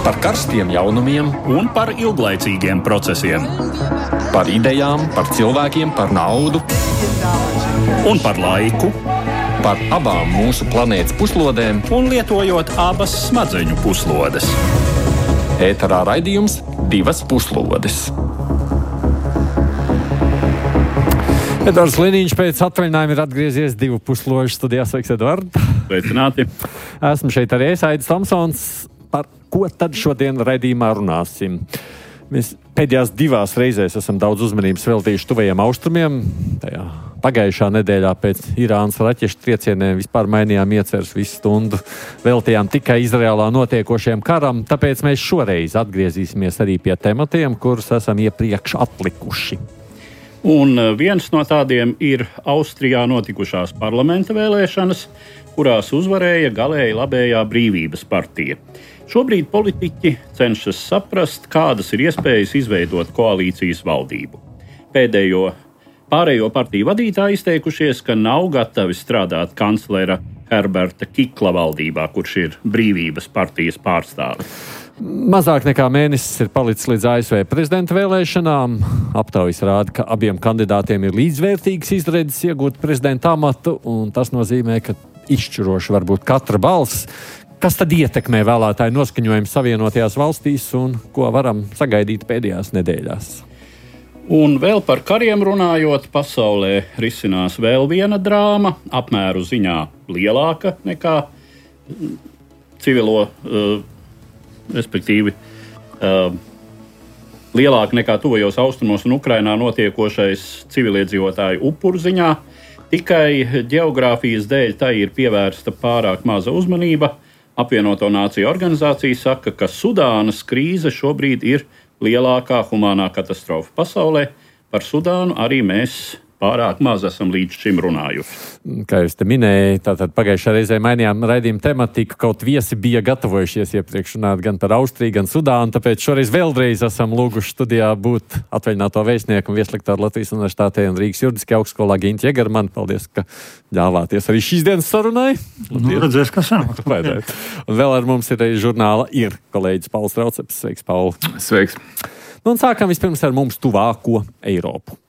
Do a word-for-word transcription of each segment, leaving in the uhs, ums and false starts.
Par karstiem jaunumiem un par ilglaicīgiem procesiem. Par idejām, par cilvēkiem, par naudu. Un par laiku. Par abām mūsu planētas puslodēm. Un lietojot abas smadzeņu puslodes. Ēterā raidījums Divas puslodes. Edvards Liniņš pēc atvaļinājuma ir atgriezies divu pusložu studijā. Sveiks, Edvard! Sveicināti! Esmu šeit arī es, Aidis Tomsons. Par ko tad šodien raidījumā runāsim? Mēs pēdējās divās reizēs esam daudz uzmanības veltījuši tuvajiem austrumiem. Tajā pagājušā nedēļā pēc Irānas raķešu triecieniem vispār mainījām ieceres visu stundu. Veltījām tikai Izrēlā notiekošajam karam, tāpēc mēs šoreiz atgriezīsimies arī pie tematiem, kurus esam iepriekš atlikuši. Un viens no tādiem ir Austrijā notikušās parlamenta vēlēšanas, kurās uzvarēja galēji labējā Brīvības partija. Šobrīd politiķi cenšas saprast, kādas ir iespējas izveidot koalīcijas valdību. Pēdējo pārējo partiju vadītāji izteikušies, ka nav gatavi strādāt kanclera Herberta Kikla valdībā, kurš ir Brīvības partijas pārstāvis. Mazāk nekā mēnesis ir palicis līdz A S V prezidenta vēlēšanām. Aptaujas rāda, ka abiem kandidātiem ir līdzvērtīgas izredzes iegūt prezidenta amatu, un tas nozīmē, ka izšķiroši var būt katra balss. Kas tad ietekmē vēlētāju noskaņojumu Savienotajās valstīs un ko varam sagaidīt pēdējās nedēļās? Un vēl par kariem runājot, pasaulē risinās vēl viena drāma, apmēru ziņā lielāka nekā civilo uh, respektīvi uh, lielāka nekā tuvajos austrumos un Ukrainā notiekošais civiliedzīvotāju upuru ziņā. Tikai ģeogrāfijas dēļ tai ir pievērsta pārāk maza uzmanība. Apvienoto Nāciju organizācija saka, ka Sudānas krīze šobrīd ir lielākā humānā katastrofa pasaulē. Par Sudānu arī mēs pārāk maz esam līdz šim runājuši. Kā jūs te minēja, tātad pagājušā reizē mainījām raidījumu tematiku, kaut viesi bija gatavojušies iepriekš runāt gan par Austriju, gan Sudānu, tāpēc šoreiz vēlreiz esam lūguši studijā būt atvaļināto vēstnieku un vieslektāru Latvijas Universitātē un Rīgas juridiskajā augstskolā Ginti Jegermani. Paldies, ka ļāvāties arī šīs dienas sarunai. Nu, redzēs, kas sanāk. Un vēl ar mums ir arī žurnāla ir kolēģis Pauls Rauceps. Sveiks, Paul. Sveiks. Nu, un sākam vispirms ar mums tuvāko Eiropu.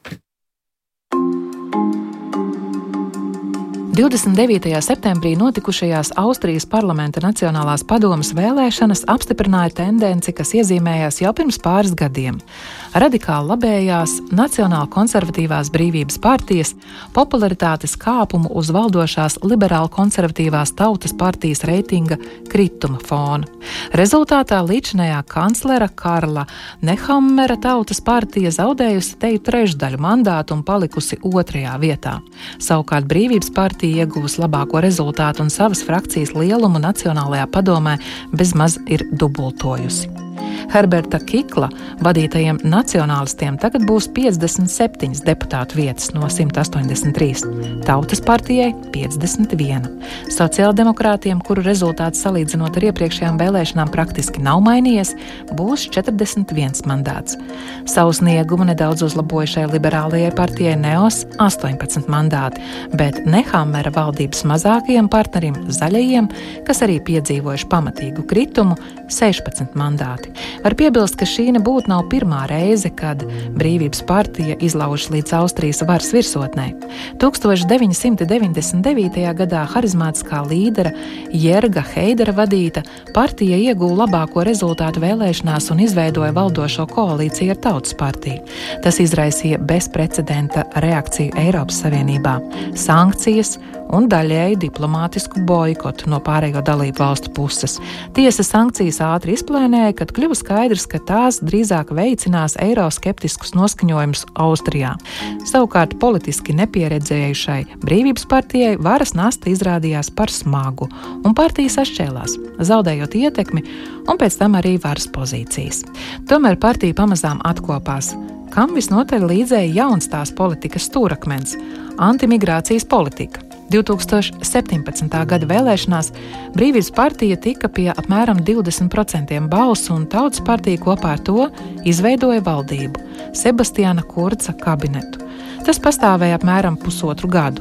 divdesmit devītajā septembrī notikušajās Austrijas parlamenta Nacionālās padomes vēlēšanas apstiprināja tendenci, kas iezīmējās jau pirms pāris gadiem. Radikāli labējās Nacionāla konservatīvās Brīvības partijas popularitātes kāpumu uz valdošās liberāli konservatīvās Tautas partijas reitinga krituma fona. Rezultātā līdzinējā kanclera Karla Nehammera Tautas partija zaudējusi teju trešdaļu mandātu un palikusi otrajā vietā. Savukārt Brīvības partija ieguvusi labāko rezultātu un savas frakcijas lielumu Nacionālajā padomē bezmaz ir dubultojusi. Herberta Kikla vadītajiem nacionālistiem tagad būs piecdesmit septiņas deputātu vietas no simt astoņdesmit trīs, Tautas partijai piecdesmit viena. Sociāldemokrātiem, kuru rezultāts salīdzinot ar iepriekšējām vēlēšanām praktiski nav mainījies, būs četrdesmit viens mandāts. Savu sniegumu nedaudz uzlabojušai liberālajai partijai Neos astoņpadsmit mandāti, bet Nehammera valdības mazākajiem partnerim Zaļajiem, kas arī piedzīvojuši pamatīgu kritumu, sešpadsmit mandāti. Var piebilst, ka šī nebūtu nav pirmā reize, kad Brīvības partija izlaužas līdz Austrijas varas virsotnē. deviņdesmit deviņdesmit devītajā gadā harizmātiskā līdera Jerga Heidera vadīta partija ieguva labāko rezultātu vēlēšanās un izveidoja valdošo koalīciju ar Tautas partiju. Tas izraisīja bezprecedenta reakciju Eiropas Savienībā, sankcijas un daļēju diplomātisku boikotu no pārējo dalību valstu puses. Tiesa sankcijas ātri izplēnēja, kad kļuva skaidrs, ka tās drīzāk veicinās eiroskeptiskus noskaņojumus Austrijā. Savukārt politiski nepieredzējušai Brīvības partijai varas nasta izrādījās par smagu, un partija sašķēlās, zaudējot ietekmi un pēc tam arī varas pozīcijas. Tomēr partija pamazām atkopās, kam visnotaļ līdzēja jauns tās politikas stūrakmens – antimigrācijas politika. divtūkstoš septiņpadsmitā gada vēlēšanās Brīvības partija tika pie apmēram divdesmit procentiem balsu, un Tautas partija kopā ar to izveidoja valdību – Sebastiāna Kurca kabinetu. Tas pastāvēja apmēram pusotru gadu.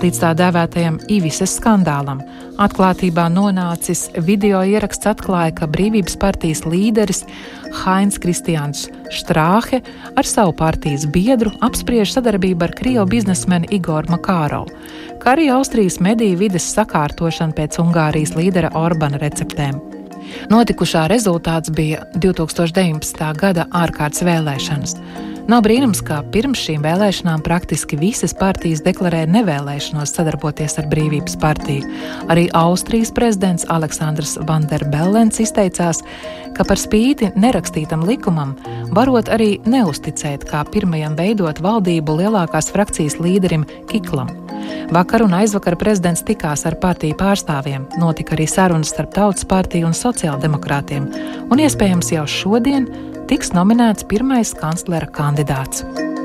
līdz tā dēvētajam Ivises skandālam. Atklātībā nonācis video ieraksts atklāja, ka Brīvības partijas līderis Hainz Kristiāns Štrāhe ar savu partijas biedru apspriež sadarbību ar krievu biznesmeni Igoru Makārovu, kā arī Austrijas mediju vides sakārtošanu pēc Ungārijas līdera Orbana receptēm. Notikušā rezultāts bija divtūkstoš deviņpadsmitā gada ārkārtas vēlēšanas. Nav brīnums, ka pirms šīm vēlēšanām praktiski visas partijas deklarēja nevēlēšanos sadarboties ar Brīvības partiju. Arī Austrijas prezidents Aleksandrs Van der Bellens izteicās, ka par spīti nerakstītam likumam varot arī neusticēt kā pirmajam veidot valdību lielākās frakcijas līderim Kiklam. Vakar un aizvakar prezidents tikās ar partiju pārstāvjiem, notika arī sarunas starp Tautas partiju un sociāldemokrātiem, un iespējams jau šodien tiks nominēts pirmais kanclera kandidāts.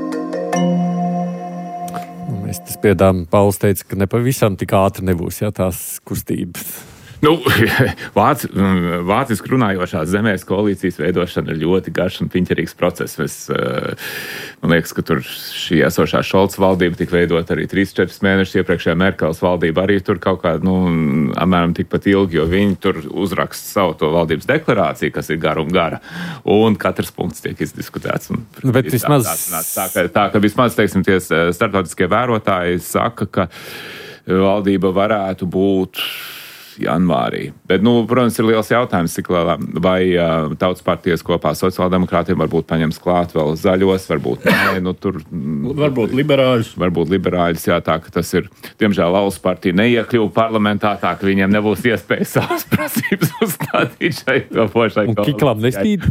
Mēs tas piedām, Pauls teica, ka nepavisam tik ātri nebūs, ja tās kustības. Nu, vāc, vāciski runājošās zemēs koalīcijas veidošana ir ļoti garš un piņķerīgs process. Es, man liekas, ka tur šī esošā Šolca valdība tika veidot arī trīs četrus mēnešus, iepriekšējā Merkels valdība arī tur kaut kāda, nu, apmēram tikpat ilgi, jo viņi tur uzraksta savu to valdības deklarāciju, kas ir gara un gara, un katrs punkts tiek izdiskutēts. Un, bet vismaz... Tā, tā, tā, tā, ka vismaz, teiksim, tie starptautiskie vērotāji saka, ka valdība varētu būt janvārī. Bet, nu, protams, ir liels jautājums, cik lielā, vai uh, Tautas partijas kopā sociāldemokrātiem varbūt paņems klāt vēl zaļos, varbūt nē, nu, tur... Varbūt liberāļus. Varbūt liberāļus, jā, tā, ka tas ir, diemžēl, Laulas partija neiekļuva parlamentā, tā, ka viņiem nebūs iespējas savas prasības uzstādīt šai topošai. Un Kiklam nespīd?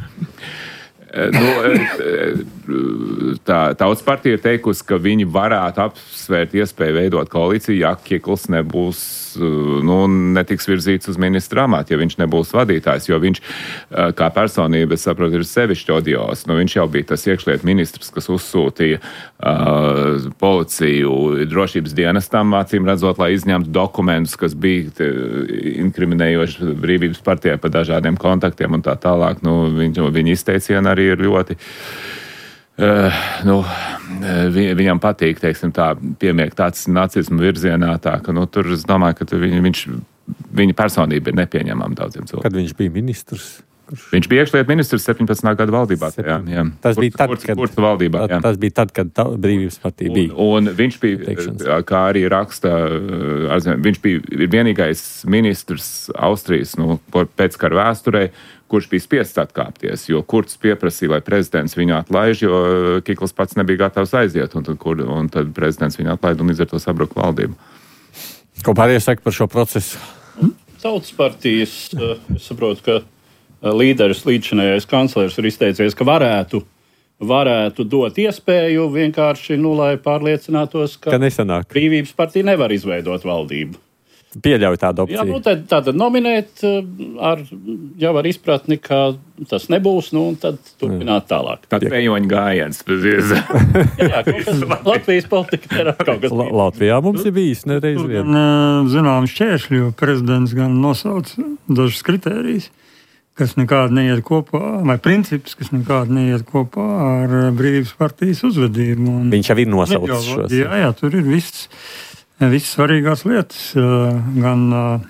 Nu, tā Tautas partija ir teikusi, ka viņi varētu apsvērt iespēju veidot koalīciju, ja Kikls nebūs, nu, netiks virzīts uz ministra amatu, ja viņš nebūs vadītājs, jo viņš kā personība, es saprotu, ir sevišķi odios. Nu, viņš jau bija tas iekšlietu ministrs, kas uzsūtīja uh, policiju drošības dienestam, acīm redzot, lai izņemtu dokumentus, kas bija te, inkriminējoši Brīvības partijai pa dažādiem kontaktiem un tā tālāk. Nu, viņ, viņa izteiciena arī ir ļoti... Uh, nu, vi, viņam patīk, teiksim, tā piemiek tāds nacismu virzienā, tā, ka, nu, tur es domāju, ka viņ, viņš, viņa personība ir nepieņemama daudziem cilvēkiem. Kad viņš bija ministrs? Kurš? Viņš bija iekšlietu ministrs septiņpadsmitā gada valdībā. Jā, jā. Tas Kur, bija tad, kur, kad, kur valdībā, jā. Tas bija tad, kad Brīvības partija bija. Un, un viņš bija, Teikšanas. kā arī raksta, viņš bija vienīgais ministrs Austrijas, nu, pēc kara vēsturē, kurš bija spiests atkāpties, jo Kurts pieprasīja, lai prezidents viņu atlaiž, jo Kikls pats nebija gatavs aiziet, un tad, kur, un tad prezidents viņu atlaid un līdz ar to sabruka valdību. Ko pārējie saka par šo procesu? Tautas partijas, es saprotu, ka līderis, līdzinājais kanclers ir izteicies, ka varētu, varētu dot iespēju vienkārši, nu, lai pārliecinātos, ka, ka nesanāk. Brīvības partija nevar izveidot valdību. Pieļauj tādu opciju. Jā, nu, tad, tad nominēt ar, jau ar izpratni, ka tas nebūs, nu, un tad turpināt tālāk. Tāds pejoņu gājiens. jā, jā, kaut kas Latvijas politika ir kaut kas. La, Latvijā mums ir bijis nereiz vien. Tur gan, zinām, šķēršļi, jo prezidents gan nosauc dažas kritērijas, kas nekādi neiet kopā, vai princips, kas nekādi neiet kopā ar Brīvības partijas uzvedību. Un viņš jau ir nosaucis šos. Jā, jā, tur ir viss. Visas svarīgās lietas, gan,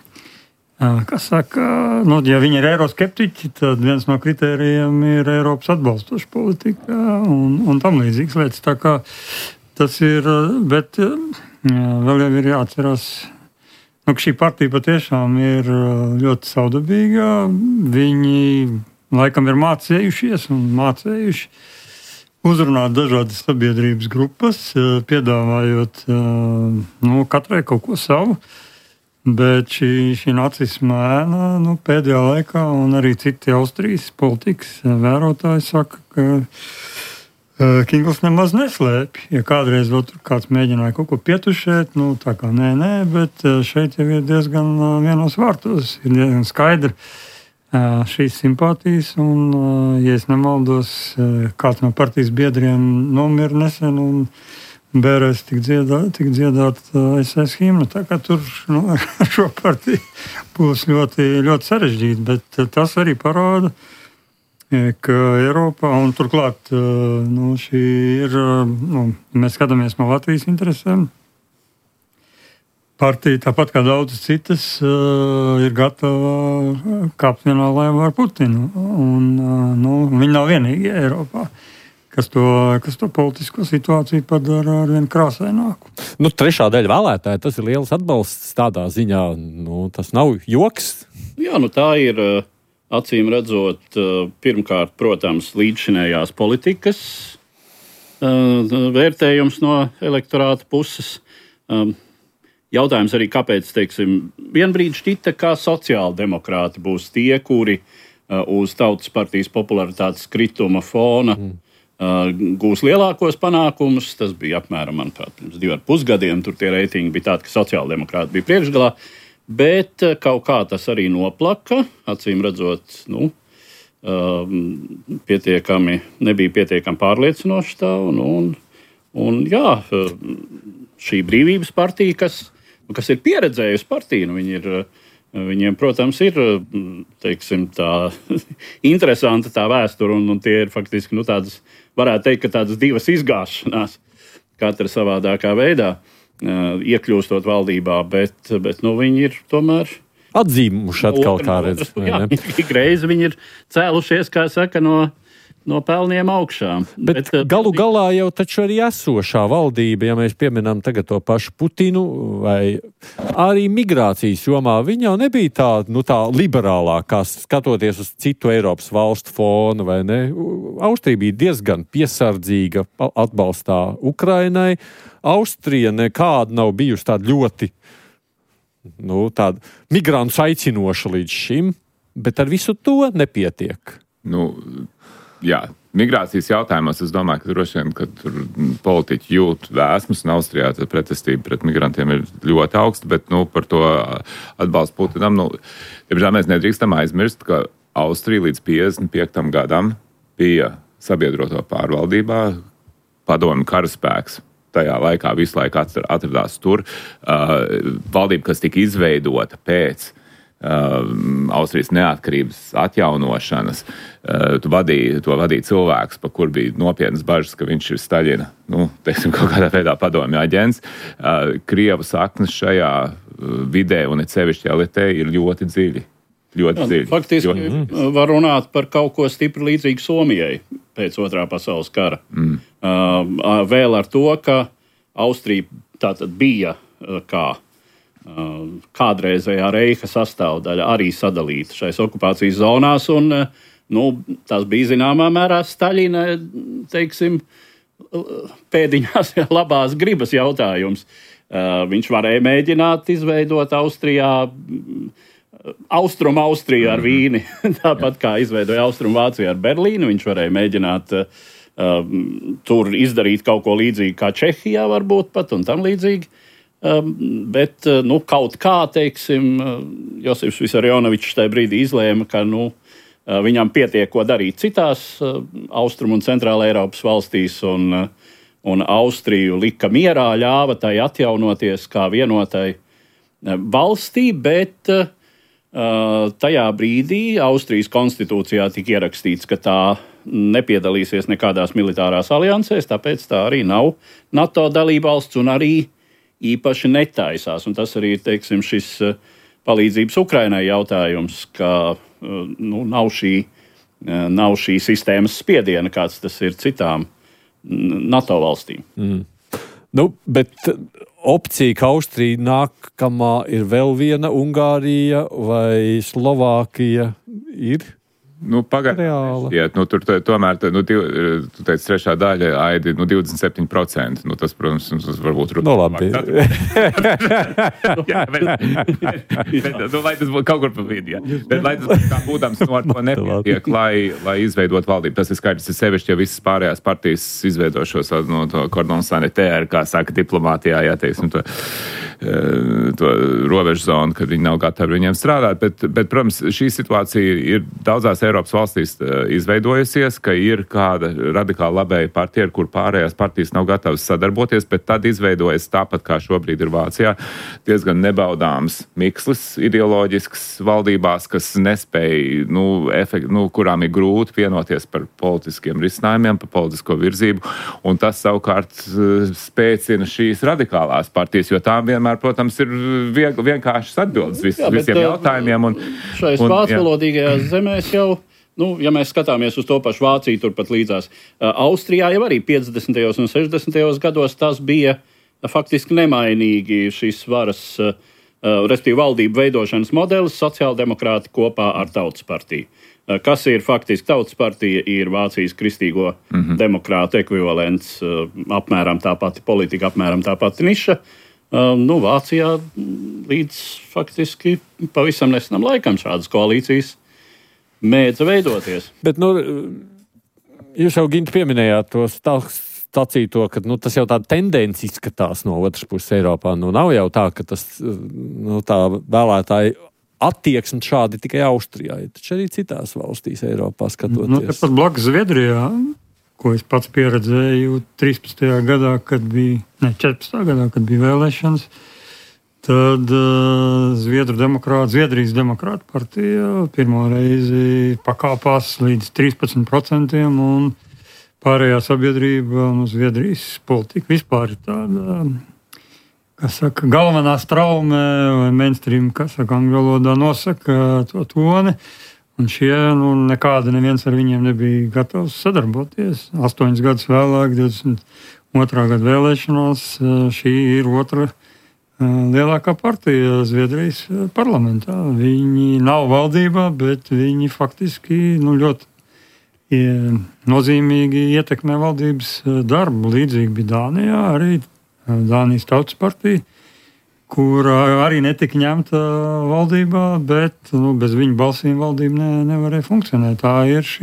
kas saka, nu, ja viņi ir eiroskeptiķi, tad viens no kritērijiem ir Eiropas atbalstoša politika un, un tam līdzīgas lietas. Tā kā tas ir, bet jā, vēl jau ir jāatcerās, nu, ka šī partija patiešām ir ļoti saudabīga. Viņi laikam ir mācējušies un mācējuši uzrunāt dažādas sabiedrības grupas, piedāvājot nu, katrai kaut ko savu, bet šī, šī nacisma ēna nu, pēdējā laikā un arī citi Austrijas politikas vērotāji saka, ka uh, Kikls nemaz neslēpj. Ja kādreiz vēl tur kāds mēģināja kaut ko pietušēt, nu tā kā nē, nē, bet šeit jau ir diezgan vienos vārtos, ir diezgan skaidri šīs simpātijas, un, ja es nemaldos, kāds no partijas biedriem nomira nesen, un bērēs tik dziedāt, tik dziedāt es es himnu, tā kā tur nu, ar šo partiju būs ļoti, ļoti sarežģīti, bet tas arī parāda, ka Eiropā, un turklāt, nu, šī ir, nu, mēs skatāmies no Latvijas interesēm, partija, tāpat kā daudzas citas, ir gatava kāpt vienā laivā ar Putinu. Un, nu, viņi nav vienīgie Eiropā, kas to, kas to politisko situāciju padara ar vien krāsaināku. Nu, trešā daļa vēlētāji, tas ir liels atbalsts tādā ziņā. Nu, tas nav joks. Jā, nu tā ir acīm redzot, pirmkārt, protams, līdzšinējās politikas vērtējums no elektorāta puses. Jautājums arī, kāpēc, teiksim, vienbrīd šķita, kā sociāldemokrāti būs tie, kuri uz Tautas partijas popularitātes krituma fona mm. gūs lielākos panākumus. Tas bija apmēram, manuprāt, pirms divi ar pus gadiem. Tur tie reitingi bija tādi, ka sociāldemokrāti bija priekšgalā. Bet kaut kā tas arī noplaka, acīm redzot, nu, pietiekami, nebija pietiekami pārliecinoši tā. Un, un, un jā, šī brīvības partija, kas, kas ir pieredzējusi partija, nu, viņi ir, viņiem, protams, ir, teiksim, tā interesanta tā vēsture, un, un tie ir faktiski, nu, tādas, varētu teikt, ka tādas divas izgāšanās, katra savādākā veidā, iekļūstot valdībā, bet, bet nu, viņi ir tomēr atzīmuši atkal kā redz. Jā, ik reizi viņi ir cēlušies, kā saka, no, no pelniem augšā. Bet, bet galu galā jau taču arī esošā valdība, ja mēs pieminam tagad to pašu Putinu vai arī migrācijas jomā, viņa jau nebija tā, nu, tā liberālākā, skatoties uz citu Eiropas valstu fonu, vai ne? Austrija bija diezgan piesardzīga atbalstā Ukrainai. Austrija nekāda nav bijusi tāda ļoti, nu, tāda migrantus aicinoša līdz šim, bet ar visu to nepietiek. Nu, jā, migrācijas jautājumos es domāju, ka droši vien, ka tur politiķi jūt vēsmas, un Austrijā pretestība pret migrantiem ir ļoti augsta, bet, nu, par to atbalstu Putinam, nu, diemžēl mēs nedrīkstam aizmirst, ka Austrija līdz piecdesmit piektam gadam bija sabiedroto pārvaldībā, padomju karaspēks. Tajā laikā visu laiku atradās tur. Uh, valdība, kas tika izveidota pēc uh, Austrijas neatkarības atjaunošanas, uh, vadīja, to vadīja cilvēks, pa kur bija nopietnas bažas, ka viņš ir Staļina, nu, teiksim, kaut kādā veidā padomju aģents. Uh, Krievu saknes šajā vidē un it sevišķi elitē ir ļoti dziļi. Ļoti dziļi. Faktiski ļoti... var runāt par kaut ko stipri līdzīgu Somijai pēc otrā pasaules kara. Mm. Uh, vēl ar to, ka Austrija tātad bija uh, kā uh, kādreizējā Reiha sastāvdaļa arī sadalīta šais okupācijas zonās, un uh, nu, tas bija zināmā mērā Staļina, teiksim, pēdiņās labās gribas jautājums. Uh, viņš varēja mēģināt izveidot Austrijā Austrum Austriju ar Vīni, tāpat kā izveidoja Austrum Vāciju ar Berlīnu. Viņš varēja mēģināt uh, tur izdarīt kaut ko līdzīgu kā Čehijā varbūt pat un tam līdzīgi. Um, bet, uh, nu, kaut kā, teiksim, uh, Josifs Visarionovičs tajā brīdī izlēma, ka, nu, uh, viņam pietiek ko darīt citās uh, Austrum un Centrāla Eiropas valstīs, un, uh, un Austriju lika mierā, ļāva tai atjaunoties kā vienotai uh, valstī, bet uh, Uh, tajā brīdī Austrijas konstitūcijā tika ierakstīts, ka tā nepiedalīsies nekādās militārās aliansēs, tāpēc tā arī nav NATO dalībvalsts un arī īpaši netaisās. Un tas arī ir, teiksim, šis uh, palīdzības Ukrainai jautājums, ka uh, nu, nav, šī, uh, nav šī sistēmas spiediena, kāds tas ir citām NATO valstīm. Mm. Nu, bet opcija, ka Austrija nākamā ir vēl viena Ungārija vai Slovākija, ir? Nu, pagaidām, ja, nu, tur tomēr, nu, div, tu teici, trešā daļa aidi, nu, divdesmit septiņi procenti. Nu, tas, protams, tas varbūt runāt. No labi. Jā, bet, bet, nu, lai tas būtu kaut kur pa vidu, jā. Bet, lai tas kā būtams, nu, ar to nepietiek, lai, lai izveidot valdību. Tas ir skaidrs, ir sevišķi, ja visas pārējās partijas izveidošos, no to cordon sanitaire, kā saka diplomātijā, jā, teiksim, to, to robežu zonu, kad viņi nav gatavi viņiem strādāt. Bet, bet, protams, šī situācija ir daudzās Eiropas valstīs izveidojusies, ka ir kāda radikāli labēja partija, ar kur pārējās partijas nav gatavas sadarboties, bet tad izveidojas tāpat, kā šobrīd ir Vācijā, diezgan nebaudāms mikslis ideoloģisks valdībās, kas nespēja, nu, efekt, nu, kurām ir grūti vienoties par politiskiem risinājumiem, par politisko virzību, un tas savukārt spēcina šīs radikālās partijas, jo tām vienmēr, protams, ir viegli, vienkāršas atbildes vis, jā, visiem bet, jautājumiem. Un, šais vācvalodīgajās zemēs jau, nu, ja mēs skatāmies uz to pašu Vāciju turpat līdzās, Austrijā jau arī piecdesmitajos un sešdesmitajos gados tas bija faktiski nemainīgi šīs varas, respektīvi valdību veidošanas modelis, sociāldemokrāti kopā ar Tautas partiju. Kas ir faktiski Tautas partija, ir Vācijas kristīgo mm-hmm. demokrātu ekvivalents, apmēram tā pati politika, apmēram tā pati niša. Uh, nu, Vācijā līdz faktiski pavisam nesenam laikam šādas koalīcijas mēdza veidoties. Bet, nu, jūs jau, Ginti, pieminējāt to stācīto, ka nu, tas jau tā tendence izskatās no otras puses Eiropā. Nu, nav jau tā, ka tas nu, tā vēlētāji attieksme šādi tikai Austrijā, taču arī citās valstīs Eiropā skatoties. Nu, tāpat blakus Zviedrijā, ko es pats pieredzēju trīspadsmitajā gadā, kad bija, ne, četrpadsmitajā gadā, kad bija vēlēšanas, tad uh, Zviedru demokrāta, Zviedrijas demokrāta partija pirmo reizi pakāpās līdz trīspadsmit procentiem, un pārējā sabiedrība un Zviedrijas politika vispār ir tāda, kas saka, galvenā straume vai mainstream, kas saka, angļu valodā nosaka to toni. Un šie, nu, nekāda neviens ar viņiem nebija gatavs sadarboties. Astoņas gadus vēlāk, divdesmit otrā gada vēlēšanās, šī ir otra lielākā partija Zviedrijas parlamentā. Viņi nav valdībā, bet viņi faktiski nu, ļoti nozīmīgi ietekmē valdības darbu. Līdzīgi bija Dānijā, arī Dānijas Tautas partija, kur arī netika ņemta valdībā, bet nu, bez viņu balsīm valdība ne, nevarēja funkcionēt. Tā ir šī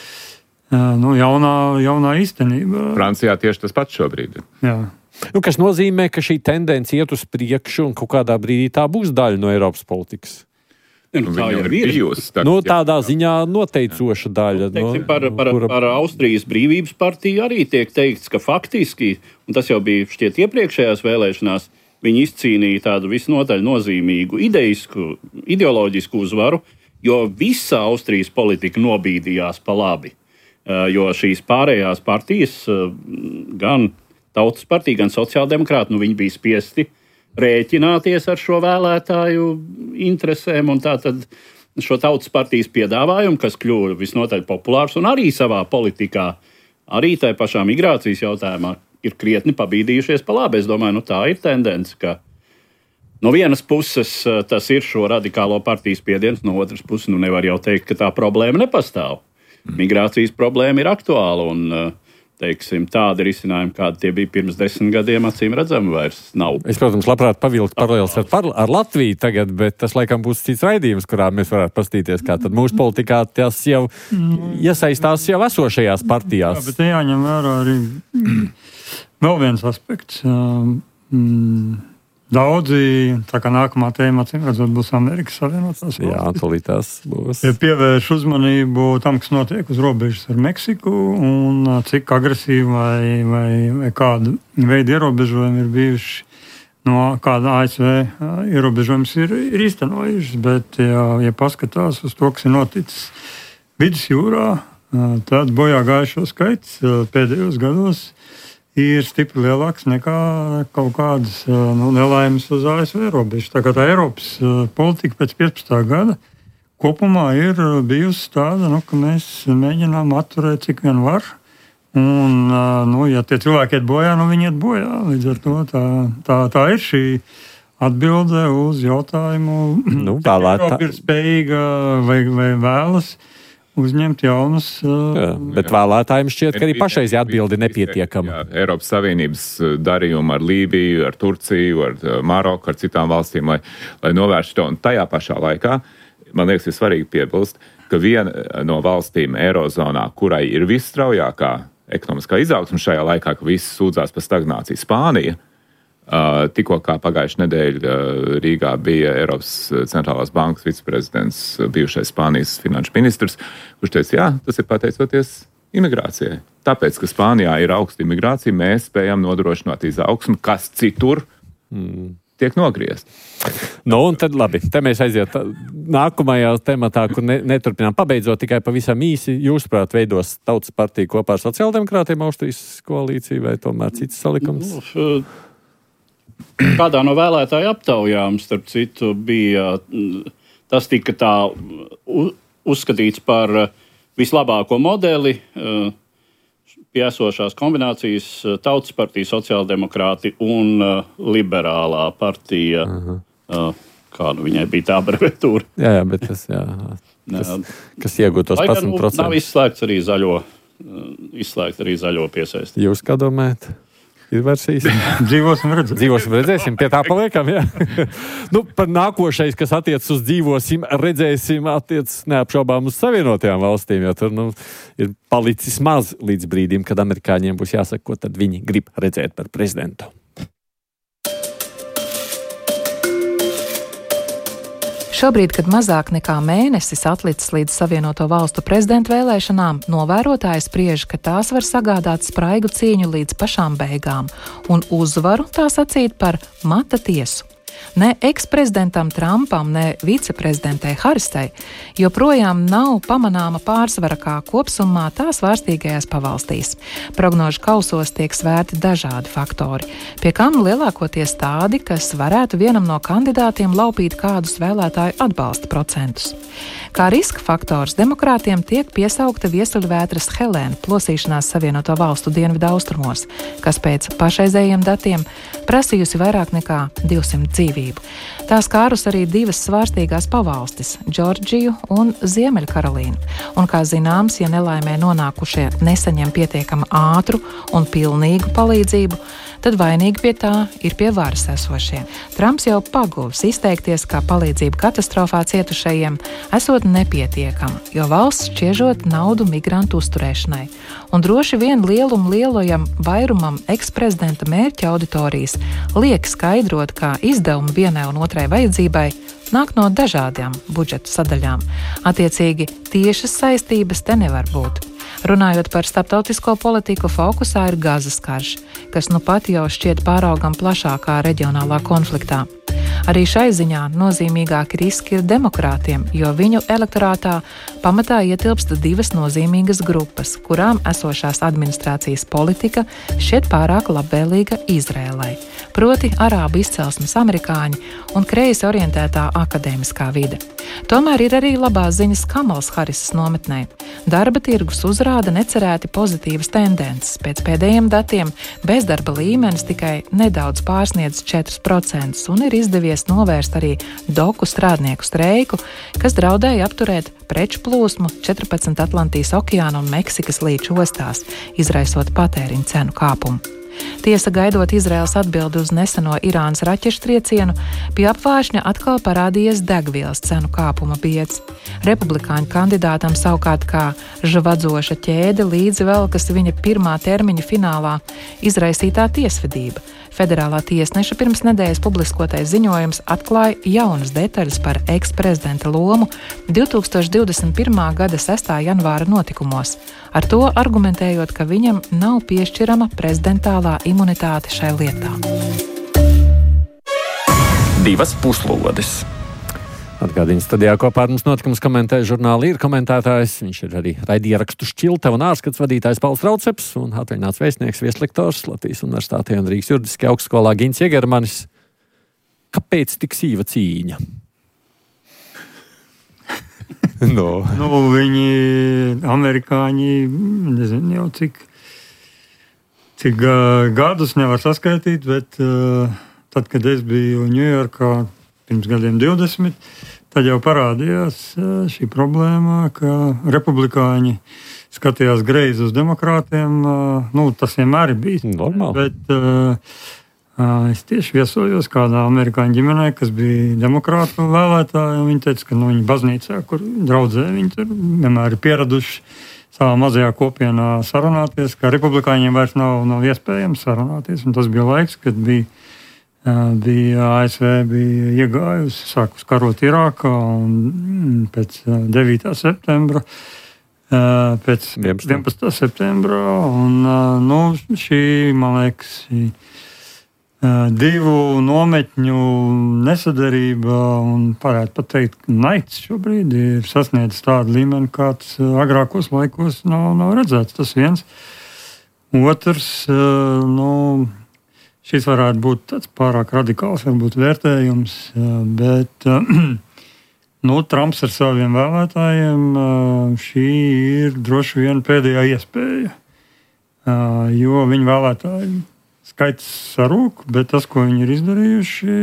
nu, jaunā, jaunā īstenība. Francijā tieši tas pats šobrīd. Jā. Nu, kas nozīmē, ka šī tendence iet uz priekšu un kaut kādā brīdī tā būs daļa no Eiropas politikas? Nu, tā jau ir bijusi. Tā, nu, tādā jā. ziņā noteicoša daļa. Teiksim, no, par, par, kura... par Austrijas brīvības partiju arī tiek teikts, ka faktiski, un tas jau bija šķiet iepriekšējās vēlēšanās, viņi izcīnīja tādu visnotaļ nozīmīgu ideisku, ideoloģisku uzvaru, jo visa Austrijas politika nobīdījās pa labi. Jo šīs pārējās partijas, gan Tautas partija, gan sociāldemokrāti, nu viņi bija spiesti rēķināties ar šo vēlētāju interesēm, un tātad šo Tautas partijas piedāvājumu, kas kļuva visnotaļ populārs, un arī savā politikā, arī tai pašā migrācijas jautājumā, ir krietni pabīdījušies pa labi. Es domāju, nu tā ir tendence, ka no vienas puses tas ir šo radikālo partiju spiediens, no otras puses nu nevar jau teikt, ka tā problēma nepastāv. Migrācijas problēma ir aktuāla, un teiksim, tādi risinājumi, kādi tie bija pirms desmit gadiem, acīm redzami vairs nav. Es, protams, labprāt pavilkt paralēlis ar, par, ar Latviju tagad, bet tas laikam būs cits raidījums, kurā mēs varētu pastīties, kā tad mūsu politikā tas jau iesaistās jau esošajās partijās. Jā, bet jāņem vērā arī vēl viens aspekts. Mm, daudzi, tā kā nākamā tēma, acīm redzot, būs Amerikas Savienotās valstis. Jā, tolītās būs. Pievērš uzmanību tam, kas notiek uz robežas ar Meksiku, un cik agresīvi vai, vai, vai kādu veidu ierobežojumi ir bijuši, no kāda A S V ierobežojums ir, ir īstenojušas. Bet, ja, ja paskatās uz to, kas ir noticis Vidusjūrā, tad bojā gājušo skaits pēdējos gados ir stipri lielāks nekā kaut kādas nu, nelaimes uz A S V robežas. Tā kā tā Eiropas politika pēc piecpadsmitā gada kopumā ir bijusi tāda, nu, ka mēs mēģinām atturēt cik vien var. Un, nu, ja tie cilvēki iet bojā, nu viņi iet bojā. Līdz ar to tā, tā, tā ir šī atbilde uz jautājumu, nu, cik Eiropa ir spējīga vai, vai vēlas uzņemt jaunus. Jā, bet vēlētājiem šķiet, ka arī pašreiz atbildi nepietiekama. Jā, Eiropas Savienības darījumu ar Lībiju, ar Turciju, ar Maroku, ar citām valstīm, lai, lai novērstu to. Un tajā pašā laikā, man liekas, ir svarīgi piebilst, ka viena no valstīm Eirozonā, kurai ir visstraujākā ekonomiskā izaugsme šajā laikā, ka visi sūdzās par stagnāciju, Spānija, Uh, tikko kā pagājušajā nedēļā uh, Rīgā bija Eiropas centrālās bankas viceprezidents, uh, bijušais Spānijas finanšu ministrs, kurš teica, jā, tas ir pateicoties imigrācijai. Tāpēc, ka Spānijā ir augsta imigrācija, mēs spējam nodrošināt izaugsmu, kas citur mm. tiek nogriezt. Nu, un tad labi, te mēs aiziet nākamajā tematā, kur ne, neturpinām pabeidzot tikai pavisam īsi. Jūsuprāt, veidos Tautas partija kopā ar sociāldemokrātiem Austrijas koalīciju vai tomēr cits salikums? Nu, kādā no vēlētāju aptaujām, starp citu, bija tas tika tā uzskatīts par vislabāko modeli pie esošās kombinācijas Tautas partija, sociāldemokrāti un liberālā partija. Uh-huh. Kā nu viņai bija tā abreviatūra? Jā, jā, bet tas, jā, kas, kas iegūtos desmit procenti. Nav izslēgts arī zaļo, izslēgt arī zaļo piesaisti. Jūs kā domājat? Ir versijas. Dzīvosim, redzēsim. Dzīvosim, redzēsim. Pie tā paliekam, jā. Nu, par nākošais, kas attiec uz dzīvosim, redzēsim, attiec neapšaubām uz Savienotajām valstīm, jo tur, nu, ir palicis maz līdz brīdim, kad amerikāņiem būs jāsaka, ko tad viņi grib redzēt par prezidentu. Šobrīd, kad mazāk nekā mēnesis atlicis līdz Savienoto valstu prezidentu vēlēšanām, novērotāji spriež, ka tās var sagādāt spraigu cīņu līdz pašām beigām un uzvaru tā sacīt par mata tiesu. Ne eksprezidentam Trumpam, ne viceprezidentei Harisai joprojām nav pamanāma pārsvara kā kopsumā tās vārstīgajās pavalstīs. Prognožu kausos tiek svērti dažādi faktori, pie kam lielākoties tādi, kas varētu vienam no kandidātiem laupīt kādus vēlētāju atbalsta procentus. Kā riska faktors demokrātiem tiek piesaukta viesuļvētras Helēna plosīšanās Savienoto valstu dienvidu austrumos, kas pēc pašreizējiem datiem prasījusi vairāk nekā divsimt dzīvību. Tā skārus arī divas svārstīgās pavalstis – Džordžiju un Ziemeļkarolīnu. Un, kā zināms, ja nelaimē nonākušie nesaņem pietiekama ātru un pilnīgu palīdzību, tad vainīgi pie tā ir pie varas esošie. Trumps jau paguvis izteikties, kā palīdzība katastrofā cietušajiem esot nepietiekama, jo valsts šķiežot naudu migrantu uzturēšanai. Un droši vien lielumu lielajam vairumam eksprezidenta mērķa auditorijas liek skaidrot, kā izdevumi vienai un otrai vajadzībai nāk no dažādām budžeta sadaļām. Attiecīgi, tiešas saistības te nevar būt. Runājot par starptautisko politiku, fokusā ir Gazas karš, kas nu pat jau šķiet pāraugam plašākā reģionālā konfliktā. Arī šai ziņā nozīmīgāki riski ir demokrātiem, jo viņu elektorātā pamatā ietilpst divas nozīmīgas grupas, kurām esošās administrācijas politika šķiet pārāk labvēlīga Izrēlai, proti arābu izcelsmes amerikāņi un kreisi orientētā akadēmiskā vide. Tomēr ir arī labās ziņas Kamalas Harisas nometnē. Darba tirgus uzrāda necerēti pozitīvas tendences. Pēc pēdējiem datiem bezdarba līmenis tikai nedaudz pārsniedz četri procenti un ir izdevies novērst arī doku strādnieku streiku, kas draudēja apturēt preču plūsmu četrpadsmit Atlantijas okeāna un Meksikas līča ostās, izraisot patēriņu cenu kāpumu. Tiesa, gaidot Izraēlas atbildi uz neseno Irānas raķešu triecienu, pie apvāršņa atkal parādījies degvielas cenu kāpuma biedz. Republikāņu kandidātam savukārt kā žvadzoša ķēde līdzi velkas viņa pirmā termiņa finālā izraisītā tiesvedība. Federālā tiesneša pirms nedēļas publiskotais ziņojums atklāja jaunas detaļas par eksprezidenta lomu divtūkstoš divdesmit pirmā gada sestā janvāra notikumos, ar to argumentējot, ka viņam nav piešķirama prezidentālā imunitāte šai lietā. Divas puslodes. Atgādījums studijā kopā ar mums notikums komentē žurnāla ir komentētājs. Viņš ir arī raidierakstu Šķiltava un ārskats vadītājs Pauls Rauceps un atvaļināts vēstnieks, vieslektors Latvijas Universitātē un Rīgas juridiskajā augstskolā Gins Jegermanis. Kāpēc tik sīva cīņa? no. Nu, viņi, amerikāņi, nezinu jau cik, cik uh, gadus nevar saskaitīt, bet uh, tad, kad es biju Ņujorkā pirms gadiem divdesmit, tad jau parādījās šī problēma, ka republikāņi skatījās greizi uz demokrātiem. Nu, tas vienmēr ir bijis. Normāli. Bet uh, es tieši viesojos kādā amerikāņu ģimenē, kas bija demokrātu vēlētāji. Viņi teica, ka nu, viņi baznīcā, kur draudzē, viņi tur vienmēr ir pieraduši savā mazajā kopienā sarunāties, ka republikāņiem vairs nav, nav iespējams sarunāties. Un tas bija laiks, kad bija bija A S V bija iegājusi, sākus karot Irākā un pēc devītā septembra, pēc vienpadsmitā septembra, un nu, šī, man liekas, divu nometņu nesadarība un varētu pat teikt, naids šobrīd ir sasniedzis tādu līmeni, kāds agrākos laikos nav, nav redzēts. Tas viens. Otrs, nu, šis varētu būt tāds pārāk radikāls, varbūt vērtējums, bet nu, Trumps ar saviem vēlētājiem šī ir droši vien pēdējā iespēja, jo viņu vēlētāji skaits sarūk, bet tas, ko viņi ir izdarījuši,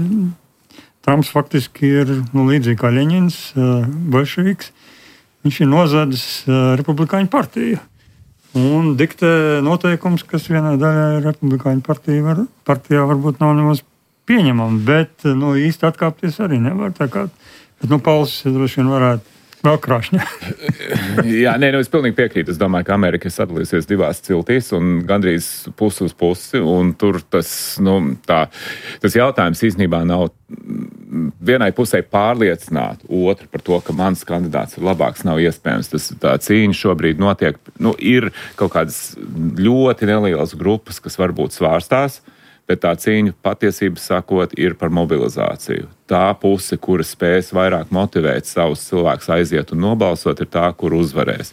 Trumps faktiski ir nu, līdzīgi kā Ļeņins, bolševiks, viņš ir nozadzis Republikāņu partiju. Un diktē noteikums, kas vienai daļai Republikāņu partija var, partijā varbūt nav nemaz pieņemama, bet nu, īsti atkāpties arī nevar. Tā kā, bet, nu, Pauls droši vien varētu vēl krāšņā. Jā, nē, nu, es pilnīgi piekrītu. Es domāju, ka Amerika ir sadalījusies divās ciltīs un gandrīz pusi uz pusi, un tur tas, nu, tā, tas jautājums īstenībā nav vienai pusē pārliecināt otru par to, ka mans kandidāts ir labāks, nav iespējams. Tas tā cīņa šobrīd notiek, nu, ir kaut kādas ļoti nelielas grupas, kas varbūt svārstās, bet tā cīņa patiesībā sakot ir par mobilizāciju. Tā puse, kura spēs vairāk motivēt savus cilvēkus aiziet un nobalsot, ir tā, kur uzvarēs.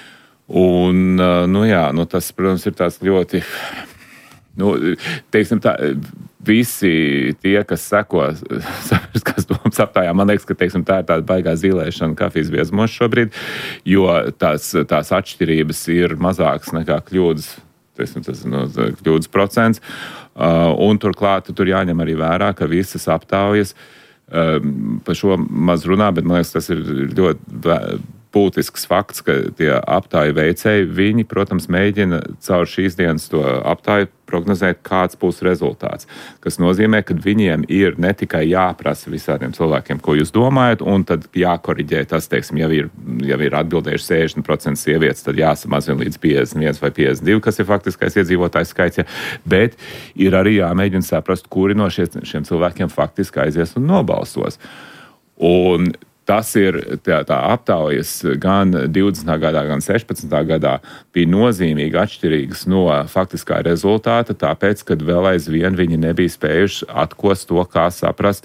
Un, nu jā, nu tas, protams, ir tāds ļoti, nu, teiksim tā, visi tie, kas seko sabiedriskās domas aptājā, man liekas, ka, teiksim, tā ir tāda baigā zīlēšana kafijas biezumos šobrīd, jo tās, tās atšķirības ir mazākas nekā kļūdas, teiksim, tas no, kļūdas procents. Uh, un turklāt tur jāņem arī vērā, ka visas aptaujas uh, par šo maz runā, bet man liekas, tas ir ļoti būtisks fakts, ka tie aptāju veicēji, viņi, protams, mēģina caur šīs dienas to aptāju prognozēt, kāds būs rezultāts. Kas nozīmē, ka viņiem ir ne tikai jāprasa visādiem cilvēkiem, ko jūs domājat, un tad jākoriģē tas, teiksim, ja ir, ja ir atbildējuši sešdesmit procenti sievietes, tad jāsamazina līdz piecdesmit viens vai piecdesmit divi, kas ir faktiskais iedzīvotājs skaits, ja. Bet ir arī jāmēģina saprast, kuri no šie, šiem cilvēkiem faktiski aizies un nobalsos. Un tas ir tā, tā aptaujas gan divdesmitā gadā, gan sešpadsmitā gadā bija nozīmīgi atšķirīgas no faktiskā rezultāta, tāpēc, kad vēl aizvien viņi nebija spējuši atkost to, kā saprast,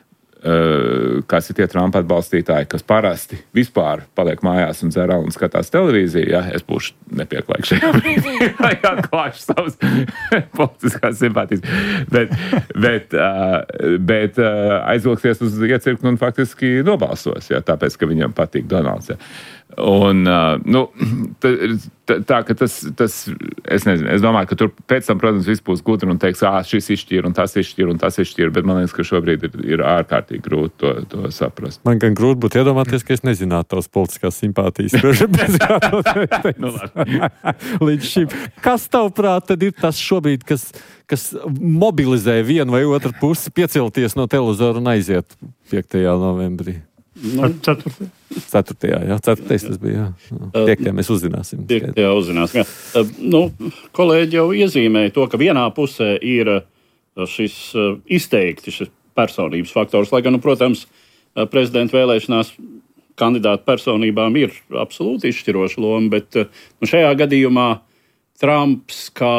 uh, kas ir tie Trumpa atbalstītāji, kas parasti vispār paliek mājās un dzer un skatās televīziju. Ja? Es būšu nepieklājīgs šajā brīdī, lai atklāšu savas politiskās simpātijas. Bet, bet, uh, bet uh, aizvilksies uz iecirkni un faktiski nobalsos, ja? Tāpēc, ka viņam patīk Donalds. Ja? Un, uh, nu, tā, tā, ka tas, tas, es nezinu, es domāju, ka tur pēc tam, protams, viss būs gudri un teiks, ā, šis izšķir un tas izšķir un tas izšķir, bet man liekas, ka šobrīd ir, ir ārkārtīgi grūti to, to saprast. Man gan grūti būtu iedomāties, ka es nezinātu tavas politiskās simpātijas. nu, Līdz šim. Kas tavuprāt tad ir tas šobrīd, kas, kas mobilizē vienu vai otru pusi piecelties no televizora un aiziet piektajā novembrī? Nu, ceturtajā. Ceturtajā, jā. Ceturtais tas bija, jā. Piektajā mēs uzzināsim. Piektajā uzzināsim, jā. Nu, kolēģi jau iezīmēja to, ka vienā pusē ir šis izteikti šis personības faktors, lai gan, nu, protams, prezidenta vēlēšanās kandidātu personībām ir absolūti izšķiroša loma, bet nu, šajā gadījumā Trumps kā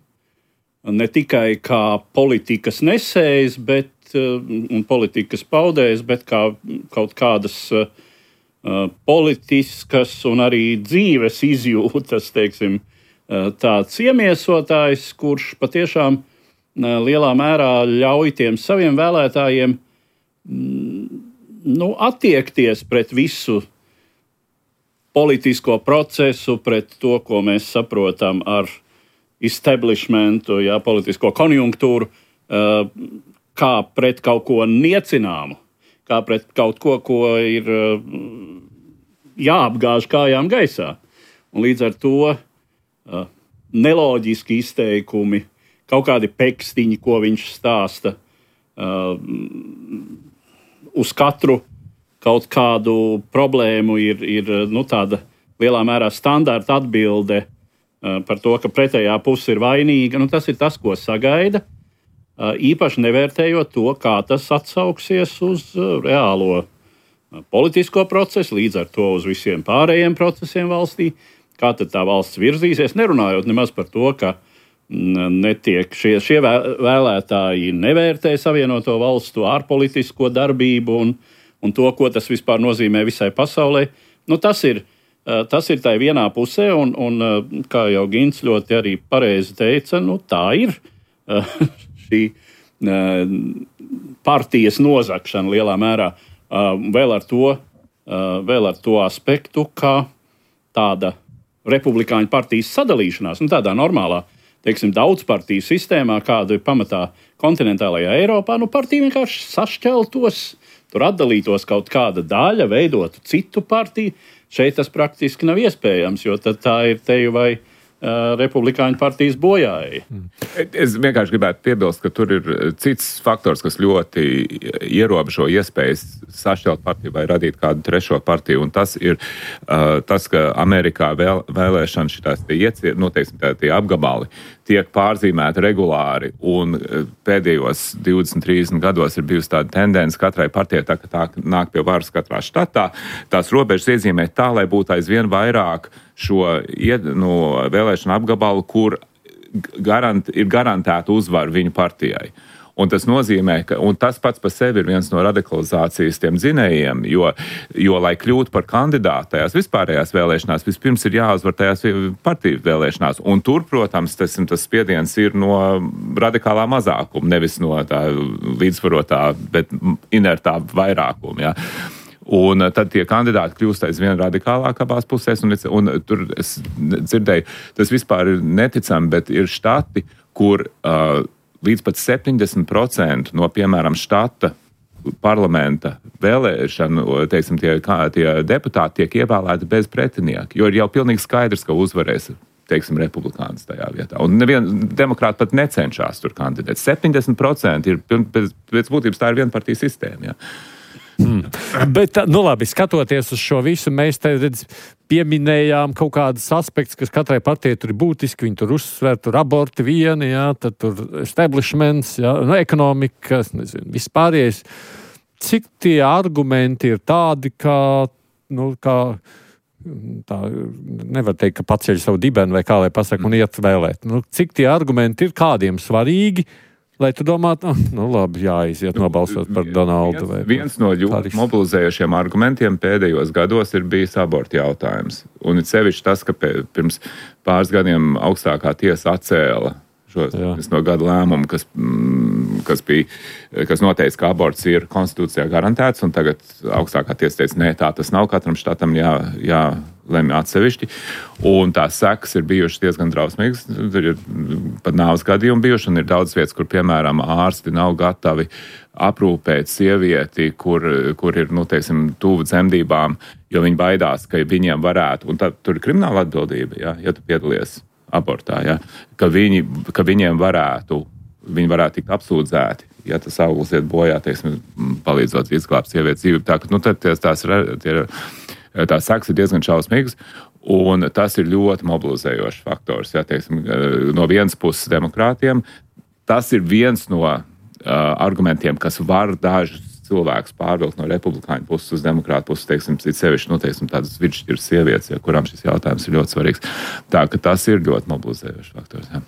ne tikai kā politikas nesējs, bet un politikas paudējs, bet kā kaut kādas uh, politiskas un arī dzīves izjūtas, teiksim, uh, tāds iemiesotājs, kurš patiešām uh, lielā mērā ļauj tiem saviem vēlētājiem mm, nu, attiekties pret visu politisko procesu, pret to, ko mēs saprotam ar establishmentu, jā, politisko konjunktūru, uh, kā pret kaut ko niecināmu, kā pret kaut ko, ko ir jāapgāž kājām gaisā. Un līdz ar to uh, neloģiski izteikumi, kaut kādi pekstiņi, ko viņš stāsta, uh, uz katru kaut kādu problēmu ir, ir nu, tāda lielā mērā standarta atbilde uh, par to, ka pretējā puse ir vainīga. Nu, tas ir tas, ko sagaida. īpaši nevērtējot to, kā tas atsauksies uz reālo politisko procesu, līdz ar to uz visiem pārējiem procesiem valstī, kā tad tā valsts virzīsies, nerunājot nemaz par to, ka netiek šie, šie vēlētāji nevērtē Savienoto Valstu ārpolitisko darbību un, un to, ko tas vispār nozīmē visai pasaulē. Nu, tas ir, tas ir tai vienā pusē, un, un kā jau Gints ļoti arī pareizi teica, nu, tā ir šī partijas nozagšana lielā mērā. Vēl ar to, vēl ar to aspektu, ka tāda republikāņu partijas sadalīšanās, nu, tādā normālā, teiksim, daudzpartiju sistēmā, kāda ir pamatā kontinentālajā Eiropā, nu, partija vienkārši sašķeltos, tur atdalītos kaut kāda daļa, veidotu citu partiju. Šeit tas praktiski nav iespējams, jo tad tā ir teju vai uh, republikāņu partijas bojāja. Es vienkārši gribētu piebilst, ka tur ir cits faktors, kas ļoti ierobežo iespējas sašķelt partiju vai radīt kādu trešo partiju, un tas ir uh, tas, ka Amerikā vēl, vēlēšana šitās tie ieciet, noteiksim, tā, tie apgabali tiek pārzīmēti regulāri, un pēdējos divdesmit trīsdesmit gados ir bijusi tāda tendence katrai partijai, tā, ka tā nāk pie varas katrā štatā, tās robežas iezīmēt tā, lai būtu aizvien vairāk šo nu, vēlēšanu apgabalu, kur garant, ir garantēta uzvara viņu partijai. Un tas nozīmē, ka un tas pats par sevi ir viens no radikalizācijas tiem dzinējiem, jo, jo lai kļūtu par kandidātu tajās vispārējās vēlēšanās, vispirms ir jāuzvar tajās partiju vēlēšanās. Un tur, protams, tas, tas spiediens ir no radikālā mazākuma, nevis no tā līdzsvarotā, bet inertā vairākuma. Ja. Un tad tie kandidāti kļūst aizvien radikālāk abās pusēs, un, un tur es dzirdēju, tas vispār ir neticami, bet ir štati, kur uh, līdz pat septiņdesmit procenti no, piemēram, štata parlamenta vēlēšanu, teiksim, tie, tie deputāti tiek ievēlēti bez pretinieka, jo ir jau pilnīgi skaidrs, ka uzvarēs, teiksim, republikāns tajā vietā. Un neviena demokrāta pat necenšās tur kandidēt. septiņdesmit procenti ir, pēc, pēc būtības tā ir vienpartijas sistēma, jā. Mm. Bet, nu labi, skatoties uz šo visu, mēs te redz, pieminējām kaut kādas aspektus, kas katrai partijai tur ir būtiski, viņi tur uzsver, tur aborti vieni, jā, tad tur establishments, jā, nu, ekonomika, nezinu, vispārējais. Cik tie argumenti ir tādi, kā, nu, kā, tā, nevar teikt, ka paceļ savu dibenu vai kā lai pasaka un iet vēlēt. Nu, cik tie argumenti ir kādiem svarīgi, lai tu domātu, nu, nu labi, jāiziet nobalsot par Donaldu. Viens, viens no ļoti mobilizējošiem argumentiem pēdējos gados ir bijis abortu jautājums. Un ir sevišķi tas, ka pirms pāris gadiem augstākā tiesa atcēla šo no gada lēmumu, kas, kas, bija, kas noteica, ka aborts ir konstitūcijā garantēts, un tagad augstākā tiesa teica, nē, tā tas nav, katram štatam jā, jālemj atsevišķi. Un tās sekas ir bijušas diezgan drausmīgas, tur ir pat nāves gadījumi bijuši, un ir daudz vietas, kur, piemēram, ārsti nav gatavi aprūpēt sievieti, kur, kur ir, nu, teiksim, tuvu dzemdībām, jo viņi baidās, ka viņiem varētu, un tad tur ir krimināla atbildība, ja, ja tu piedalies abortā, ja, ka, viņi, ka viņiem varētu, viņi varētu tikt apsūdzēti, ja tas auglis iet bojā, teiksim, palīdzot izglābt sievietes dzīvi. Tā, ka, nu, tad tās, tās, tās sekas ir diezgan šausmīgas, un tas ir ļoti mobilizējošs faktors, ja, teiksim, no vienas puses demokrātiem. Tas ir viens no uh, argumentiem, kas var dažus cilvēks pārvilkt no republikāņu puses uz demokrātu puses, teiksim, sevišķi, nu, teiksim, tādas vidšķiras sievietes, ja, kurām šis jautājums ir ļoti svarīgs. Tā, ka tas ir ļoti mobilizējošs faktors, jā.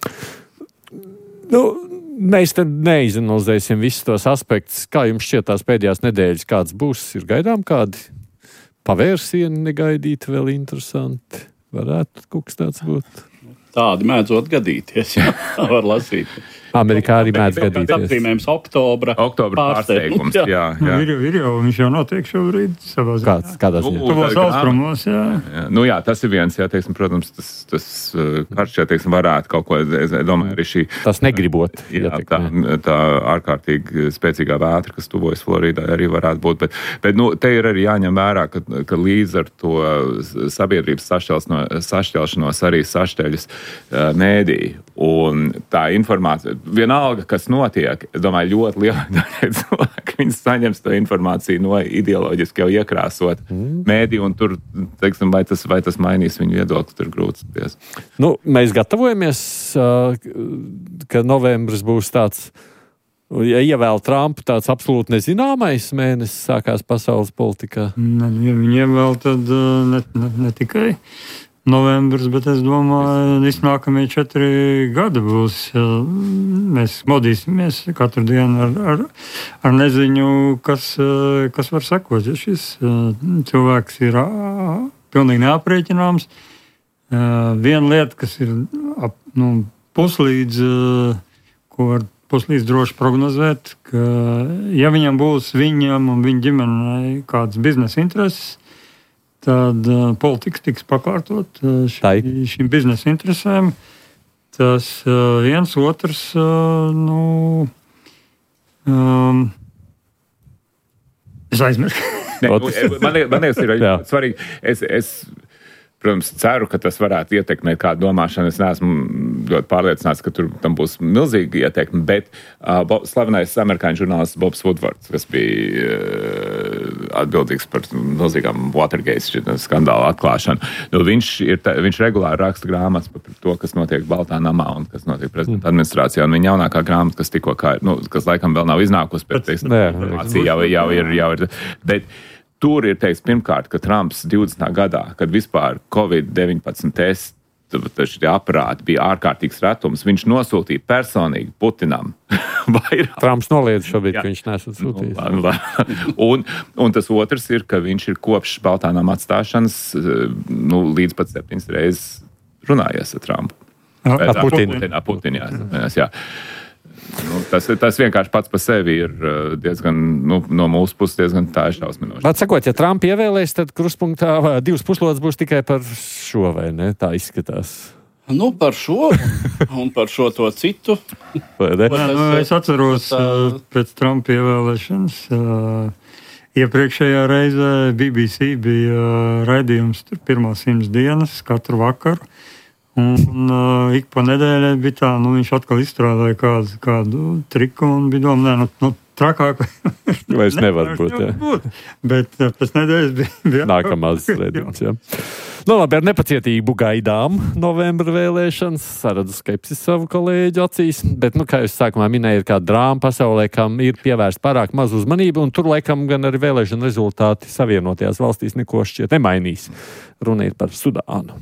Nu, mēs te neizanalizēsim visus tos aspektus. Kā jums šķiet tās pēdējās nedēļas, kāds būs? Ir gaidām kādi pavērsieni negaidīti vēl interesanti? Varētu kaut kas tāds būt? Tādi mēdzot gadīties, jā, var lasīt. Amerikā arī mēdz gadīties. Apzīmējums oktobra, oktobra pārsteigums. Jā, jā. Nu, ir, jau, ir jau, viņš jau notiek šobrīd savā ziņā. Kāds, kādā ziņā? Tuvos austrumos, jā. jā. Nu jā, tas ir viens, jā, teiksim, protams, tas, tas karš, jā, teiksim, varētu kaut ko, es domāju, arī šī... Tas negribot. Jā, tā, tā ārkārtīgi spēcīgā vētra, kas tuvojas Floridā, arī varētu būt, bet, bet nu, te ir arī jāņem vērā, ka, ka līdz ar to sabiedrības sašķelšanos arī sašķeļas uh, mēdī, un tā informācija, vienalga, kas notiek, es domāju, ļoti liela daļa cilvēku, viņi saņems to informāciju no ideoloģiski jau iekrāsot mm. mēdī, un tur, teiksim, vai tas, vai tas mainīs viņu viedokli, tur grūts ties. Nu, mēs gatavojamies, ka novembris būs tāds Ja ievēl Trumpu tāds absolūti nezināmais mēnesis sākās pasaules politikā? Ne, ja viņi ievēl, tad ne, ne, ne tikai novembris, bet es domāju, iznākamie četri gadi būs. Mēs modīsimies katru dienu ar, ar, ar neziņu, kas, kas var sekot. Ja šis cilvēks ir pilnīgi neaprēķināms. Viena lieta, kas ir ap, nu, puslīdz, ko var puslīdz droši prognozēt, ka ja viņam būs viņam un viņa ģimenei kāds biznesa intereses, tad uh, politikas tiks pakārtot uh, šī, šīm biznesa interesēm. Tas uh, viens otrs, uh, nu, um, es aizmirstu. man, man liekas, ir svarīgi. Es, es, protams, ceru, ka tas varētu ietekmēt kādu domāšanu. Es neesmu ļoti pārliecināts, ka tur tam būs milzīga ietekme, bet uh, Bob, slavenais amerikāņu žurnālists Bobs Woodwards, kas bija uh, atbildīgs par milzīgām Watergate skandālu atklāšanu, nu, viņš, ir tā, viņš regulāri raksta grāmatas par to, kas notiek Baltā namā un kas notiek prezidenta administrācijā. Un viņa jaunākā grāmata, kas tikko kā, nu, kas laikam vēl nav iznākusi, bet informācija jau, jau ir, jau ir, bet tur ir teikts pirmkārt, ka Trumps divdesmitā gadā, kad vispār covid deviņpadsmit tests, šie aparāti bija ārkārtīgs retums, viņš nosūtīja personīgi Putinam vairāk. Trumps noliedz šobrīd, ka viņš nesat sūtījis. un, un tas otrs ir, ka viņš ir kopš Baltā nama atstāšanas nu, līdz pat septiņas reizes runājies ar Trumpu. Ar Putinu. Ar Putinu, jā. jā. Nu, tas, tas vienkārši pats par sevi ir diezgan, nu, no mūsu puses diezgan tā šausminoši. Bet sakot, ja Trump ievēlēs, tad krustpunktā divas puslodes būs tikai par šo, vai ne? Tā izskatās. Nu, par šo un par šo to citu. Jā, nu, es atceros tā... pēc Trumpa ievēlēšanas. Iepriekšējā reizē B B C bija raidījums pirmās simts dienas katru vakaru. Un uh, ik pa nedēļai bija tā, nu viņš atkal izstrādāja kādu, kādu triku un bija doma, nē, nu, nu trakāk. Vairs nevar būt, jā. būt. Bet uh, pēc nedēļas bija... bija nākamās redzījums, jā. Nu labi, ar nepacietību gaidām novembra vēlēšanas, saredzu skepsis savu kolēģu acīs, bet, nu, kā jūs sākumā minēju, ir kāda drāma pasaulē, kam ir pievērst pārāk maz uzmanību, un tur laikam gan arī vēlēšana rezultāti Savienotajās valstīs neko šķiet nemainīs. Runa ir par Sudānu.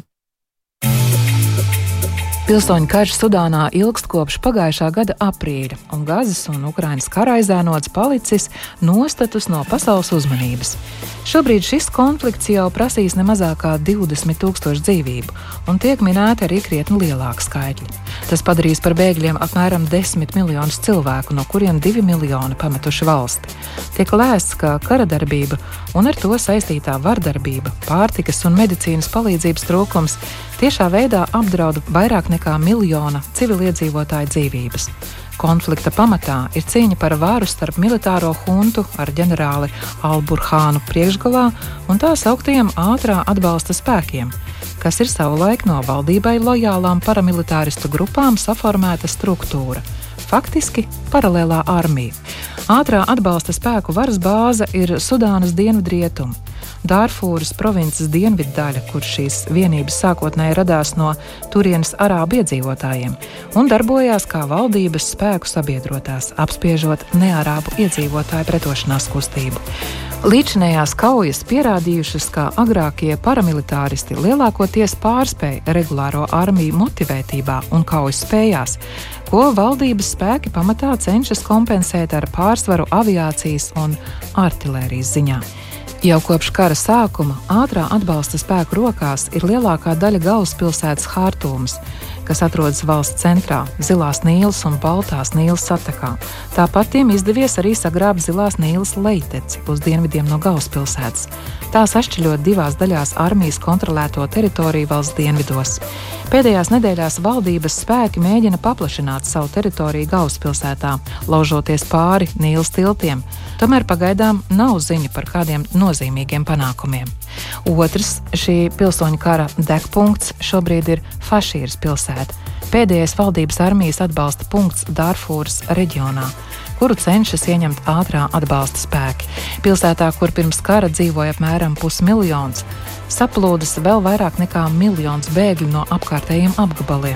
Pilsoņu karš Sudānā ilgst kopš pagājušā gada aprīļa, un Gazas un Ukrainas kara aizēnots palicis nostatus no pasaules uzmanības. Šobrīd šis konflikts jau prasīs nemazāk kā divdesmit tūkstoši dzīvību, un tiek minēti arī krietni lielāki skaitļi. Tas padarīs par bēgļiem apmēram desmit miljonus cilvēku, no kuriem divi miljoni pametuši valsti. Tiek lēsts, ka kara darbība un ar to saistītā vardarbība, pārtikas un medicīnas palīdzības trūkums tiešā veidā apdraud vairāk nekā miljona civiliedzīvotāju dzīvības. Konflikta pamatā ir cīņa par varu starp militāro huntu ar ģenerāli Al-Burhānu priekšgalā un tā sauktajiem ātrā atbalsta spēkiem, kas ir savulaik no valdībai lojālām paramilitāristu grupām saformēta struktūra. Faktiski paralēlā armija. Ātrā atbalsta spēku varas bāze ir Sudānas dienvidrietumi. Dārfūras provinces dienvidu daļa, kur šīs vienības sākotnēji radās no turienes arābu iedzīvotājiem un darbojās kā valdības spēku sabiedrotās, apspiežot nearābu iedzīvotāju pretošanās kustību. Līdzinējās kaujas pierādījušas, ka agrākie paramilitāristi lielākoties pārspēja regulāro armiju motivētībā un kaujas spējās, ko valdības spēki pamatā cenšas kompensēt ar pārsvaru aviācijas un artilērijas ziņā. Jau kopš kara sākuma ātrā atbalsta spēku rokās ir lielākā daļa galvaspilsētas Hārtūmas, kas atrodas valsts centrā, Zilās Nīlas un Baltās Nīlas satekā. Tāpat tiem izdevies arī sagrābt Zilās Nīlas lejteci uz dienvidiem no galvaspilsētas. Tā sašķeļot divās daļās armijas kontrolēto teritoriju valsts dienvidos. Pēdējās nedēļās valdības spēki mēģina paplašināt savu teritoriju galvaspilsētā, laužoties pāri Nīlas tiltiem. Tomēr pagaidām nav ziņa par kādiem nozīmīgiem panākumiem. Otrs šī pilsoņu kara degpunkts šobrīd ir Fašīras pilsēta, pēdējais valdības armijas atbalsta punkts Dārfūras reģionā, kuru cenšas ieņemt ātrā atbalsta spēki. Pilsētā, kur pirms kara dzīvoja apmēram pusmiljons, saplūdas vēl vairāk nekā miljons bēgļu no apkārtējiem apgabaliem.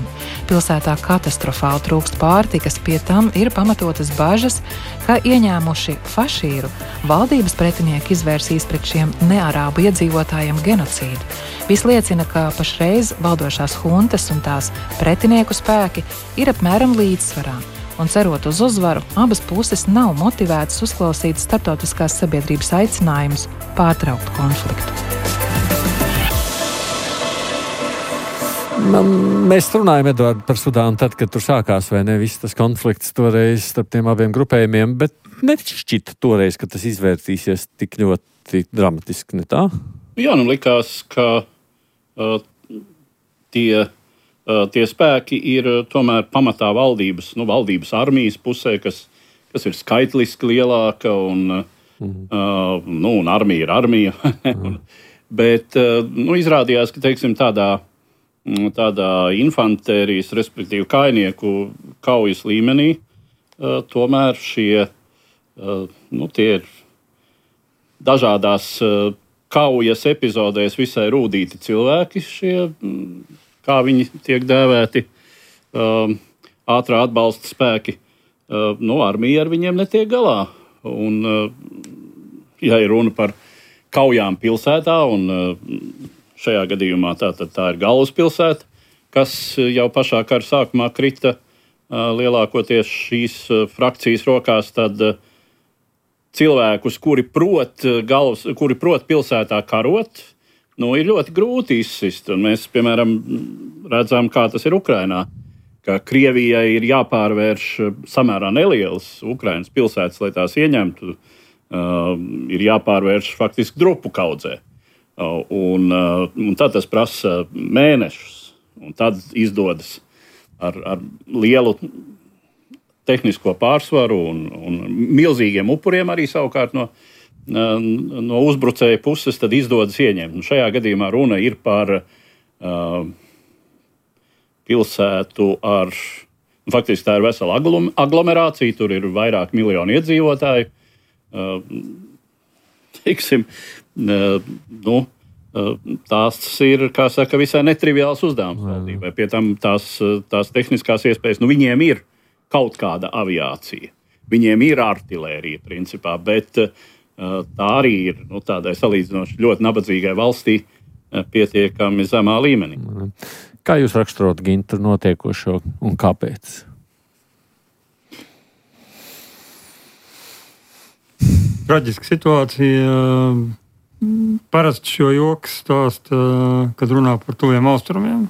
Galvaspilsētā katastrofāli trūkst pārtikas, pie tam ir pamatotas bažas, ka ieņēmuši fašīru valdības pretinieki izvērsīs pret šiem nearābu iedzīvotājiem genocīdu. Viss liecina, ka pašreiz valdošās huntas un tās pretinieku spēki ir apmēram līdzsvarā. Un cerot uz uzvaru, abas puses nav motivētas uzklausīt starptautiskās sabiedrības aicinājumus pārtraukt konfliktu. Mēs runājam, Eduard, par Sudānu tad, kad tur sākās, vai ne, viss tas konflikts toreiz starp tiem abiem grupējumiem, bet nešķita toreiz, ka tas izvērtīsies tik ļoti dramatiski, ne tā? Jā, nu likās, ka uh, tie, uh, tie spēki ir uh, tomēr pamatā valdības, nu, valdības armijas pusē, kas, kas ir skaitliski lielāka, un, mm. uh, nu, un armija ir armija. mm. Bet uh, nu, izrādījās, ka, teiksim, tādā tādā infantērijas, respektīvi kainieku kaujas līmenī, uh, tomēr šie uh, nu, tie ir dažādās uh, kaujas epizodēs visai rūdīti cilvēki, šie, kā viņi tiek dēvēti, uh, ātrā atbalsta spēki. Uh, nu, armija ar viņiem netiek galā. Un, uh, ja ir runa par kaujām pilsētā un uh, šajā gadījumā tā, tā ir galvaspilsēta, kas jau pašā kara sākumā krita uh, lielākoties šīs uh, frakcijas rokās, tad uh, cilvēkus, kuri prot, galvas, kuri prot pilsētā karot, nu, ir ļoti grūti izsist. Un mēs, piemēram, redzam, kā tas ir Ukrainā, ka Krievijai ir jāpārvērš samērā nelielas Ukrainas pilsētas, lai tās ieņemtu, uh, ir jāpārvērš faktiski drupu kaudzē. Un, un tad tas prasa mēnešus, un tad izdodas ar, ar lielu tehnisko pārsvaru un, un milzīgiem upuriem arī savukārt no, no uzbrucēja puses, tad izdodas ieņemt. Un šajā gadījumā runa ir par uh, pilsētu ar, faktiski tā ir vesela aglomerācija, tur ir vairāk miljonu iedzīvotāju. Uh, teiksim, Nu, tās ir, kā saka, visai netriviāls uzdevums valdībai. Pie tam tās, tās tehniskās iespējas, nu, viņiem ir kaut kāda aviācija, viņiem ir artilērija, principā, bet tā arī ir nu, tādai salīdzinoši ļoti nabadzīgai valstī pietiekami zemā līmenī. Kā jūs raksturot Gintu notiekošo un kāpēc? Traģiska situācija. Parasti šo joku stāsta, kad runā par tuviem austrumiem.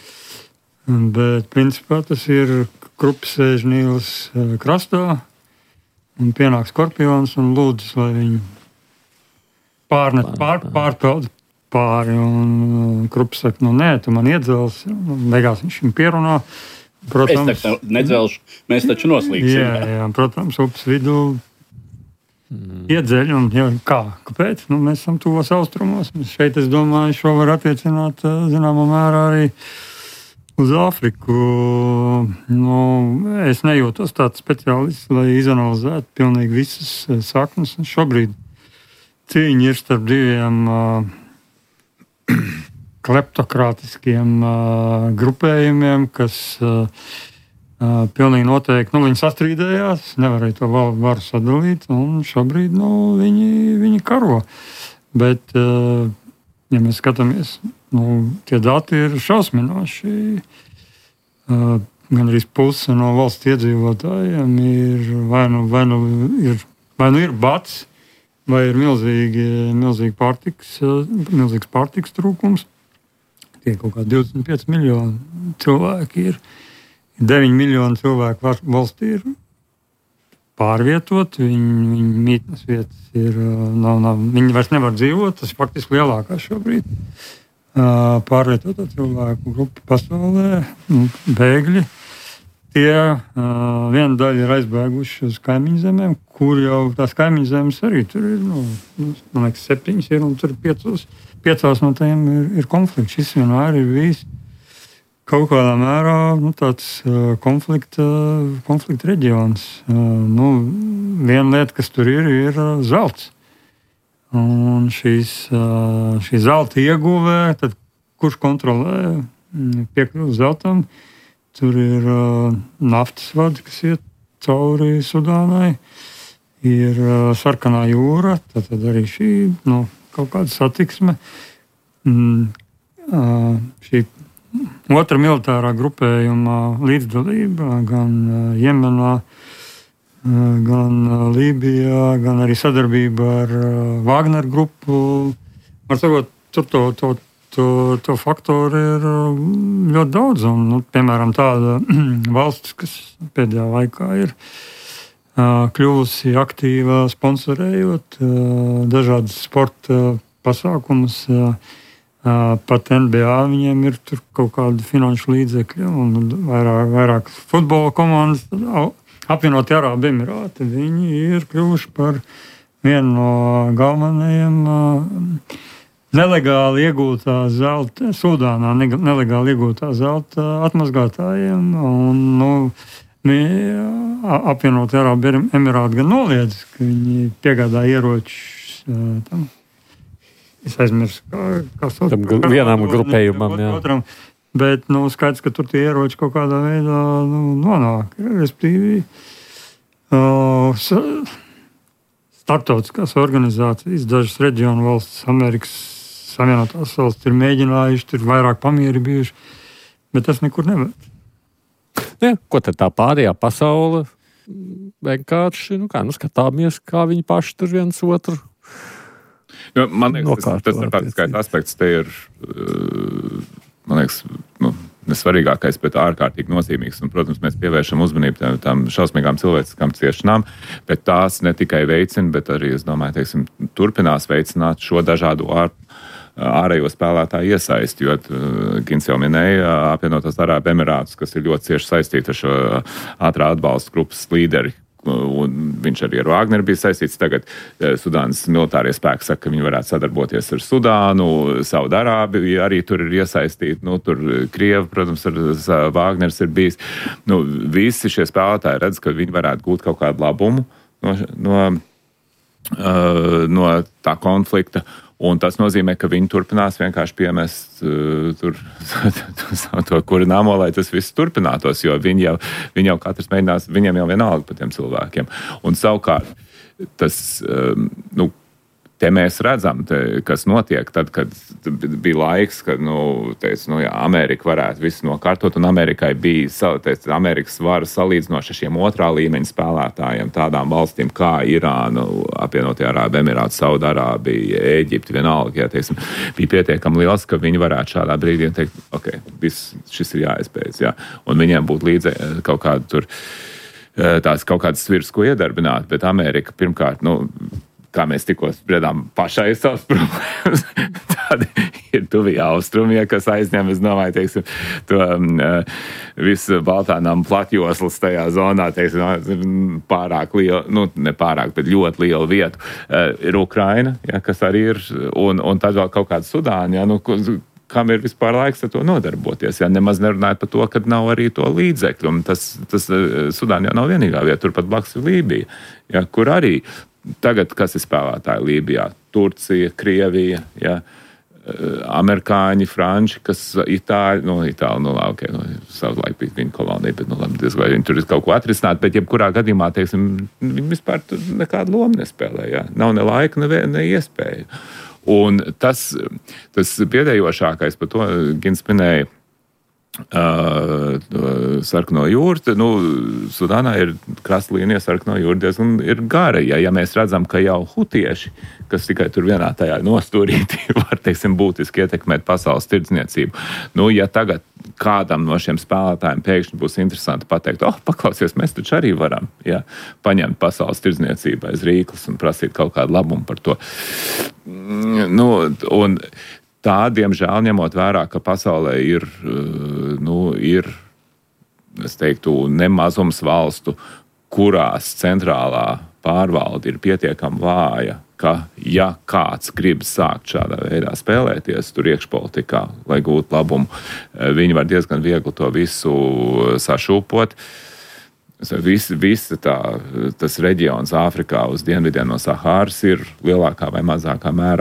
Bet, principā, tas ir krups sēž Nīlas krastā un pienāk skorpions un lūdz, lai viņu pārnet, pār, pārpeld pāri. Un krups saka, nu nē, tu man iedzels. Beigās viņš viņu pierunā. Protams, es taču nedzelšu, mēs taču noslīgsim. Jā, jā, protams, upes vidū Mm. iedzeļ, un jā, kā? Kāpēc? Nu, mēs esam tuvos austrumos. Šeit, es domāju, šo var attiecināt zināmā mērā arī uz Āfriku. Nu, es nejūtos tāds speciālists, lai izanalizētu pilnīgi visas saknes. Šobrīd cīņa ir starp diviem uh, kleptokrātiskiem uh, grupējumiem, kas uh, Uh, pilnīgi noteikti, nu, viņi sastrīdējās, nevarēja to varu sadalīt, un šobrīd, nu, viņi, viņi karo. Bet, uh, ja mēs skatāmies, nu, tie dati ir šausminoši. Uh, gan arī puse no valsts iedzīvotājiem ir vai nu, vai nu ir, vai nu ir bats, vai ir milzīgi, milzīgi pārtiks, uh, milzīgs pārtiks trūkums. Tie kaut kā divdesmit pieci miljoni cilvēki ir. deviņi miljoni cilvēku valstī ir pārvietot, viņu, viņu mītnes vietas ir, nav, nav, viņi vairs nevar dzīvot, tas ir faktiski lielākā šobrīd pārvietotā cilvēku grupa pasaulē, bēgļi. Tie viena daļa ir aizbēguši uz kaimiņu zemēm, kur jau tās kaimiņu zemes arī tur ir, nu, man liekas, septiņas ir, un tur piecos, piecās no tiem ir, ir konflikts. Šis vienmēr ir bijis kaut kādā mērā nu, tāds uh, konflikta, konflikta reģions. Uh, nu, viena lieta, kas tur ir, ir uh, zelts. Un šīs, uh, šī zelta ieguvē, tad kurš kontrolē piekļuvi zeltam, tur ir uh, naftas vadi, kas iet cauri Sudānai, ir uh, Sarkanā jūra, tad arī šī nu, kaut kāda satiksme. Mm, uh, šī otra militārā grupējuma līdzdalība gan uh, Jemenā, gan Lībijā, gan arī sadarbība ar Wagner grupu. Var sakot, tur to, to, to, to faktoru ir ļoti daudz. Un, nu, piemēram, tāda valsts, kas pēdējā laikā ir uh, kļuvusi aktīva sponsorējot uh, dažādas sporta pasākumus. Uh, uh, pat N B A viņiem ir tur kaut kādi finanšu līdzekļi un vairāk, vairāk futbola komandas. Apvienotie Arābu Emirāti, viņi ir kļuvuši par vienu no galvenajiem uh, nelegāli iegūtā zelta, Sudānā nelegāli iegūtā zelta atmazgātājiem. Un, nu, Apvienotie Arābu Emirāti gan noliedz, ka viņi piegādā ieročus uh, tam. Es aizmirsu, kā, kā sauc. Tam vienam grupējumam, jā. Otram. Bet, nu, skaidrs, ka tur tie ieroči kaut kādā veidā nu, nonāk. Respektīvi, uh, starptautiskās organizācijas, dažas reģionu valstis, Amerikas Savienotās valstis ir mēģinājuši, tur vairāk pamieri bijuši, bet tas nekur neved. Ja, ko tad tā pārējā pasaule vienkārši, nu kā, nu skatāmies, kā viņi paši tur viens otru. Jo, man liekas, tas, tas starptautiskais aspekts te ir, man liekas, nu, nesvarīgākais, bet ārkārtīgi nozīmīgs. Un, protams, mēs pievēršam uzmanību tām, tām šausmīgām cilvēciskām ciešanām, bet tās ne tikai veicina, bet arī, es domāju, teiksim, turpinās veicināt šo dažādu ār, ārējo spēlētāju iesaisti, jo uh, Gins jau minēja apvienotās Arābu Emirātus, kas ir ļoti cieši saistīti ar šo ātrā atbalsta grupas līderi. Un viņš arī ar Wagneru bija saistīts. Tagad Sudānas militārie spēki saka, ka viņi varētu sadarboties ar Sudānu, Saudarābiju arī tur ir iesaistīti. Nu, tur Krievi, protams, ar Wagners ir bijis. Nu, visi šie spēlētāji redz, ka viņi varētu gūt kaut kādu labumu no, no, uh, no tā konflikta. Un tas nozīmē, ka viņi turpinās vienkārši piemest uh, tur, to kurināmo, lai tas viss turpinātos, jo viņi jau, viņi jau katrs mēģinās, viņiem jau vienalga par tiem cilvēkiem. Un savukārt, tas, um, nu, te mēs redzam, te, kas notiek tad, kad bija laiks, kad, nu, teica, nu, jā, Amerika varētu visu nokārtot, un Amerikai bija, teica, Amerikas vara salīdzinoši ar šiem otrā līmeņa spēlētājiem, tādām valstīm kā Irāna, apvienotie Arābu Emirāti, Saudarābija, Ēģipte, vienalga, jā, teiksim, bija pietiekami liels, ka viņi varētu šādā brīdī teikt, ok, viss, šis ir jāizbeidz, jā, un viņiem būtu līdzi kaut kāda tur, tās kaut kādas svirs, ko iedarbināt, bet Amerika pirmkārt, nu, kā mēs tikko spriedām, pašai savas problēmas. Tādi ir tuvie austrumi, ja, kas aizņem, es domāju, teiksim, to uh, visu Baltānām platjoslas tajā zonā, teiksim, pārāk liela, nu, ne pārāk, bet ļoti liela vietu. Uh, ir Ukraina, ja, kas arī ir, un, un tad vēl kaut kāda Sudāna, ja, nu, kam ir vispār laiks ar to nodarboties, ja, nemaz nerunājot par to, ka nav arī to līdzekļu. Un tas, tas Sudāna jau nav vienīgā vieta, turpat blakus ir Lībija, ja, kur arī tagad, kas ir spēlētāji Lībijā? Turcija, Krievija, ja, amerikāņi, franči, kas Itāļi, nu, Itāļi, nu, ok, nu, savulaik bija viņa kolonija, bet, nu, labi, diezgan viņi tur ir kaut ko atrisināt, bet jebkurā gadījumā, teiksim, viņi vispār tur nekādu lomu nespēlē, ja, nav ne laika, ne, ne iespēju. Un tas, tas pēdējošākais, par to Gins minēja, Uh, sarkano jūru, nu, Sudānā ir krasta līnija sarkano jūru diezgan ir gara, ja, ja mēs redzam, ka jau hutieši, kas tikai tur vienā tajā nostūrītī var, teiksim, būtiski ietekmēt pasaules tirdzniecību. Nu, ja tagad kādam no šiem spēlētājiem pēkšņi būs interesanti pateikt, oh, paklausies, mēs taču arī varam, ja, paņemt pasaules tirdzniecību aiz rīklas un prasīt kaut kādu labumu par to. Nu, un tā, diemžēl, ņemot vērā, ka pasaulē ir, nu, ir, es teiktu, nemazums valstu, kurās centrālā pārvalde ir pietiekami vāja, ka, ja kāds grib sākt šādā veidā spēlēties tur iekšpolitikā, lai gūtu labumu, viņi var diezgan viegli to visu sašūpot. Visi, visi tā, tas reģions Āfrikā uz dienvidiem no Sahāras ir lielākā vai mazākā mērā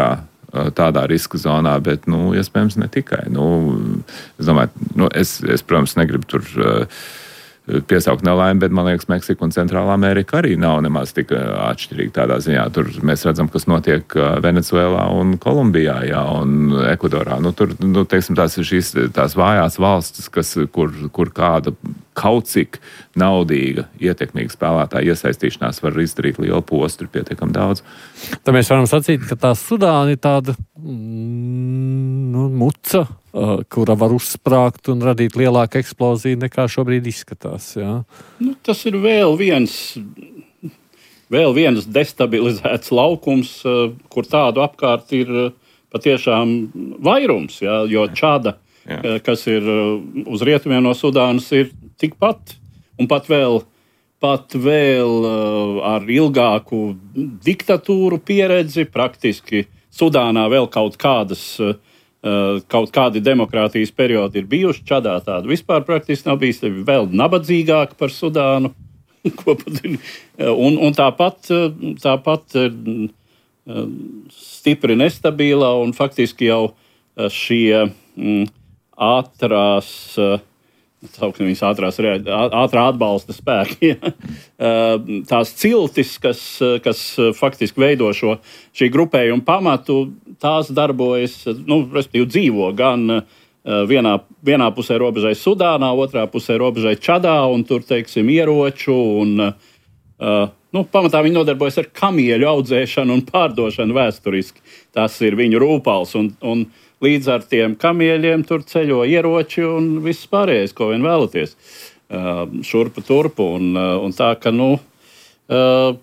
tādā riska zonā, bet, nu, iespējams, ne tikai. Nu, es domāju, nu, es, es, protams, negribu tur piesaukt nelaimi, bet, man liekas, Meksika un Centrālā Amerika arī nav nemaz tik atšķirīgi tādā ziņā. Tur mēs redzam, kas notiek Venecuēlā un Kolumbijā, jā, un Ekvadorā. Nu, tur, nu, teiksim, tās ir šīs tās vājās valstis, kas, kur, kur kāda kaut cik naudīga, ietekmīga spēlētāja iesaistīšanās var izdarīt lielu postu, ir pietiekami daudz. Tad mēs varam sacīt, ka tā Sudāna ir tāda mm, nu, muca, uh, kura var uzsprāgt un radīt lielāku eksploziju nekā šobrīd izskatās. Jā. Nu, tas ir vēl viens, vēl viens destabilizēts laukums, uh, kur tādu apkārt ir uh, patiešām vairums, jā, jo Čada, uh, kas ir uh, uz rietumiem no Sudānas, ir tikpat un pat vēl, pat vēl uh, ar ilgāku diktatūru pieredzi, praktiski Sudānā vēl kaut kādas, uh, kaut kādi demokrātijas periodi ir bijuši, Čadā tāda vispār praktiski nav bijis, vēl nabadzīgāk par Sudānu. un, un tāpat, tāpat uh, stipri nestabilā un faktiski jau šie mm, ātrās uh, Sauksim viņas ātrās, ātrā atbalsta spēki. Tās ciltis, kas, kas faktiski veido šo, šī grupējuma pamatu, tās darbojas, nu, respektīvi dzīvo gan vienā, vienā pusē robežai Sudānā, otrā pusē robežai Čadā, un tur, teiksim, ieroču, un nu, pamatā viņi nodarbojas ar kamieļu audzēšanu un pārdošanu vēsturiski. Tas ir viņu rūpals, un, un līdz ar tiem kamieļiem tur ceļo ieroči un viss pārējais, ko vien vēlaties. Uh, šurpu turpu. Un, uh, un tā, ka, nu, uh,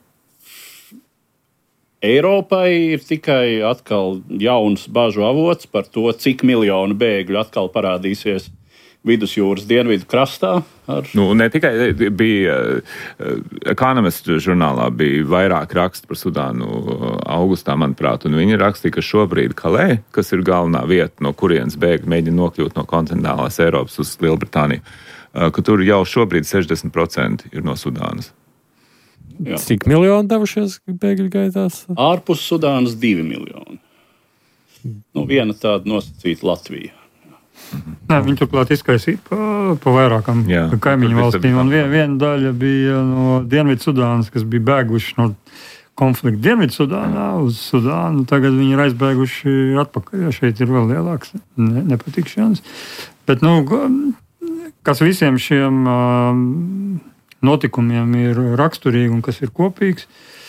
Eiropai ir tikai atkal jauns bažu avots par to, cik miljonu bēgļu atkal parādīsies vidusjūras dienvidu krastā. Ar... Nu, ne tikai bija Economist žurnālā bija vairāk rakstu par Sudānu augustā, manuprāt, un viņi rakstīja, ka šobrīd Kalē, kas ir galvenā vieta, no kurienes bēgļi mēģina nokļūt no kontinentālās Eiropas uz Lielbritāniju, ka tur jau šobrīd sešdesmit procenti ir no Sudānas. Jā. Cik miljoni devušies bēgļu gaitās? Ārpus Sudānas divi miljoni. Nu, viena tāda nosacīta Latvija. Nē, viņi turklāt izkaisīja pa, pa vairākam Jā, kaimiņu valstīm. Un vien, viena daļa bija no Dienvidu Sudānas, kas bija bēguši no konflikta Dienvidu Sudānā uz Sudānu. Tagad viņi ir aizbēguši atpakaļ, jo šeit ir vēl lielāks ne, nepatikšanas. Bet, nu, kas visiem šiem um, notikumiem ir raksturīgi un kas ir kopīgs,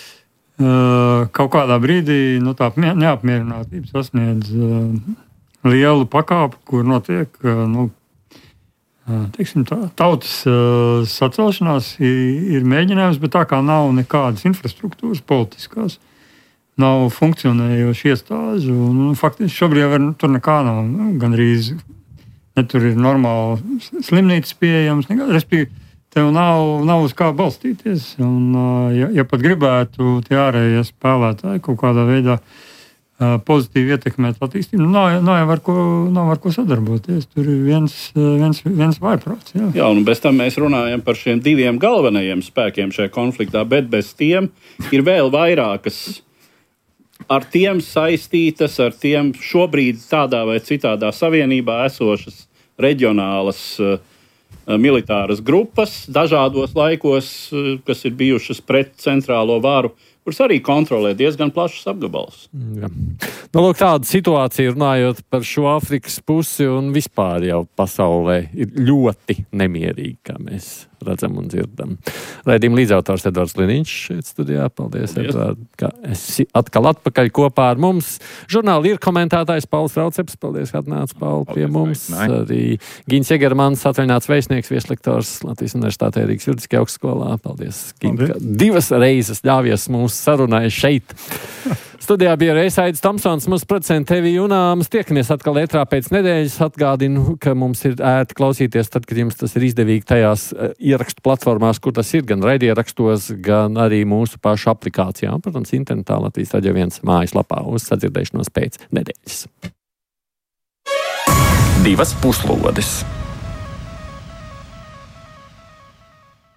uh, kaut kādā brīdī nu, tā neapmierinātība sasniedz uh, lielu pakāpi, kur notiek nu, teiksim, tā, tautas uh, sacelšanās, ir, ir mēģinājums, bet tā kā nav nekādas infrastruktūras politiskās, nav funkcionējoši iestāžu, un, un faktiski šobrīd var, tur nekā nav, nu, gandrīz ne tur ir normāli slimnīcas pieejams, respektīvi, tev nav, nav uz kā balstīties, un uh, ja, ja pat gribētu tie ārējie spēlētāji kaut kādā veidā pozitīvi ietekmēt attīstību. Nav, nav, ar ko, nav ar ko sadarboties. Tur ir viens, viens, viens vaiprāts. Jā. jā, un bez tam mēs runājam par šiem diviem galvenajiem spēkiem šajā konfliktā, bet bez tiem ir vēl vairākas ar tiem saistītas, ar tiem šobrīd tādā vai citādā savienībā esošas reģionālas uh, militāras grupas dažādos laikos, uh, kas ir bijušas pret centrālo varu, kuras arī kontrolē diezgan plašus apgabalus. Jā. Nu, lūk, tāda situācija, runājot par šo Āfrikas pusi un vispār jau pasaulē, ir ļoti nemierīgi, kā mēs redzam un dzirdam. Raidījuma līdzautors Edvards Liniņš šeit studijā. Paldies, Paldies. Edvard, ka esi atkal atpakaļ kopā ar mums. Žurnāli ir komentētājs Pauls Rauceps. Paldies, ka atnāc, Paul, pie mums. Veicināji. Arī Gins Jegermans, atvaļināts vēstnieks, vieslektors Latvijas Universitātē Rīgas Juridiskajā augstskolā. Paldies, Gin, ka divas reizes ļāvies mūsu sarunai šeit. Studijā bija Reisaidis Tomsons, mūsu producents Evija Junāms. Tiekamies atkal ētrā pēc nedēļas. Atgādinu, ka mums ir ērti klausīties tad, kad jums tas ir izdevīgi tajās ierakstu platformās, kur tas ir, gan raidierakstos, gan arī mūsu pašu aplikācijā. Protams, internetā Latvijas Radio viens mājaslapā. Uz sadzirdēšanos pēc nedēļas. Divas puslodes.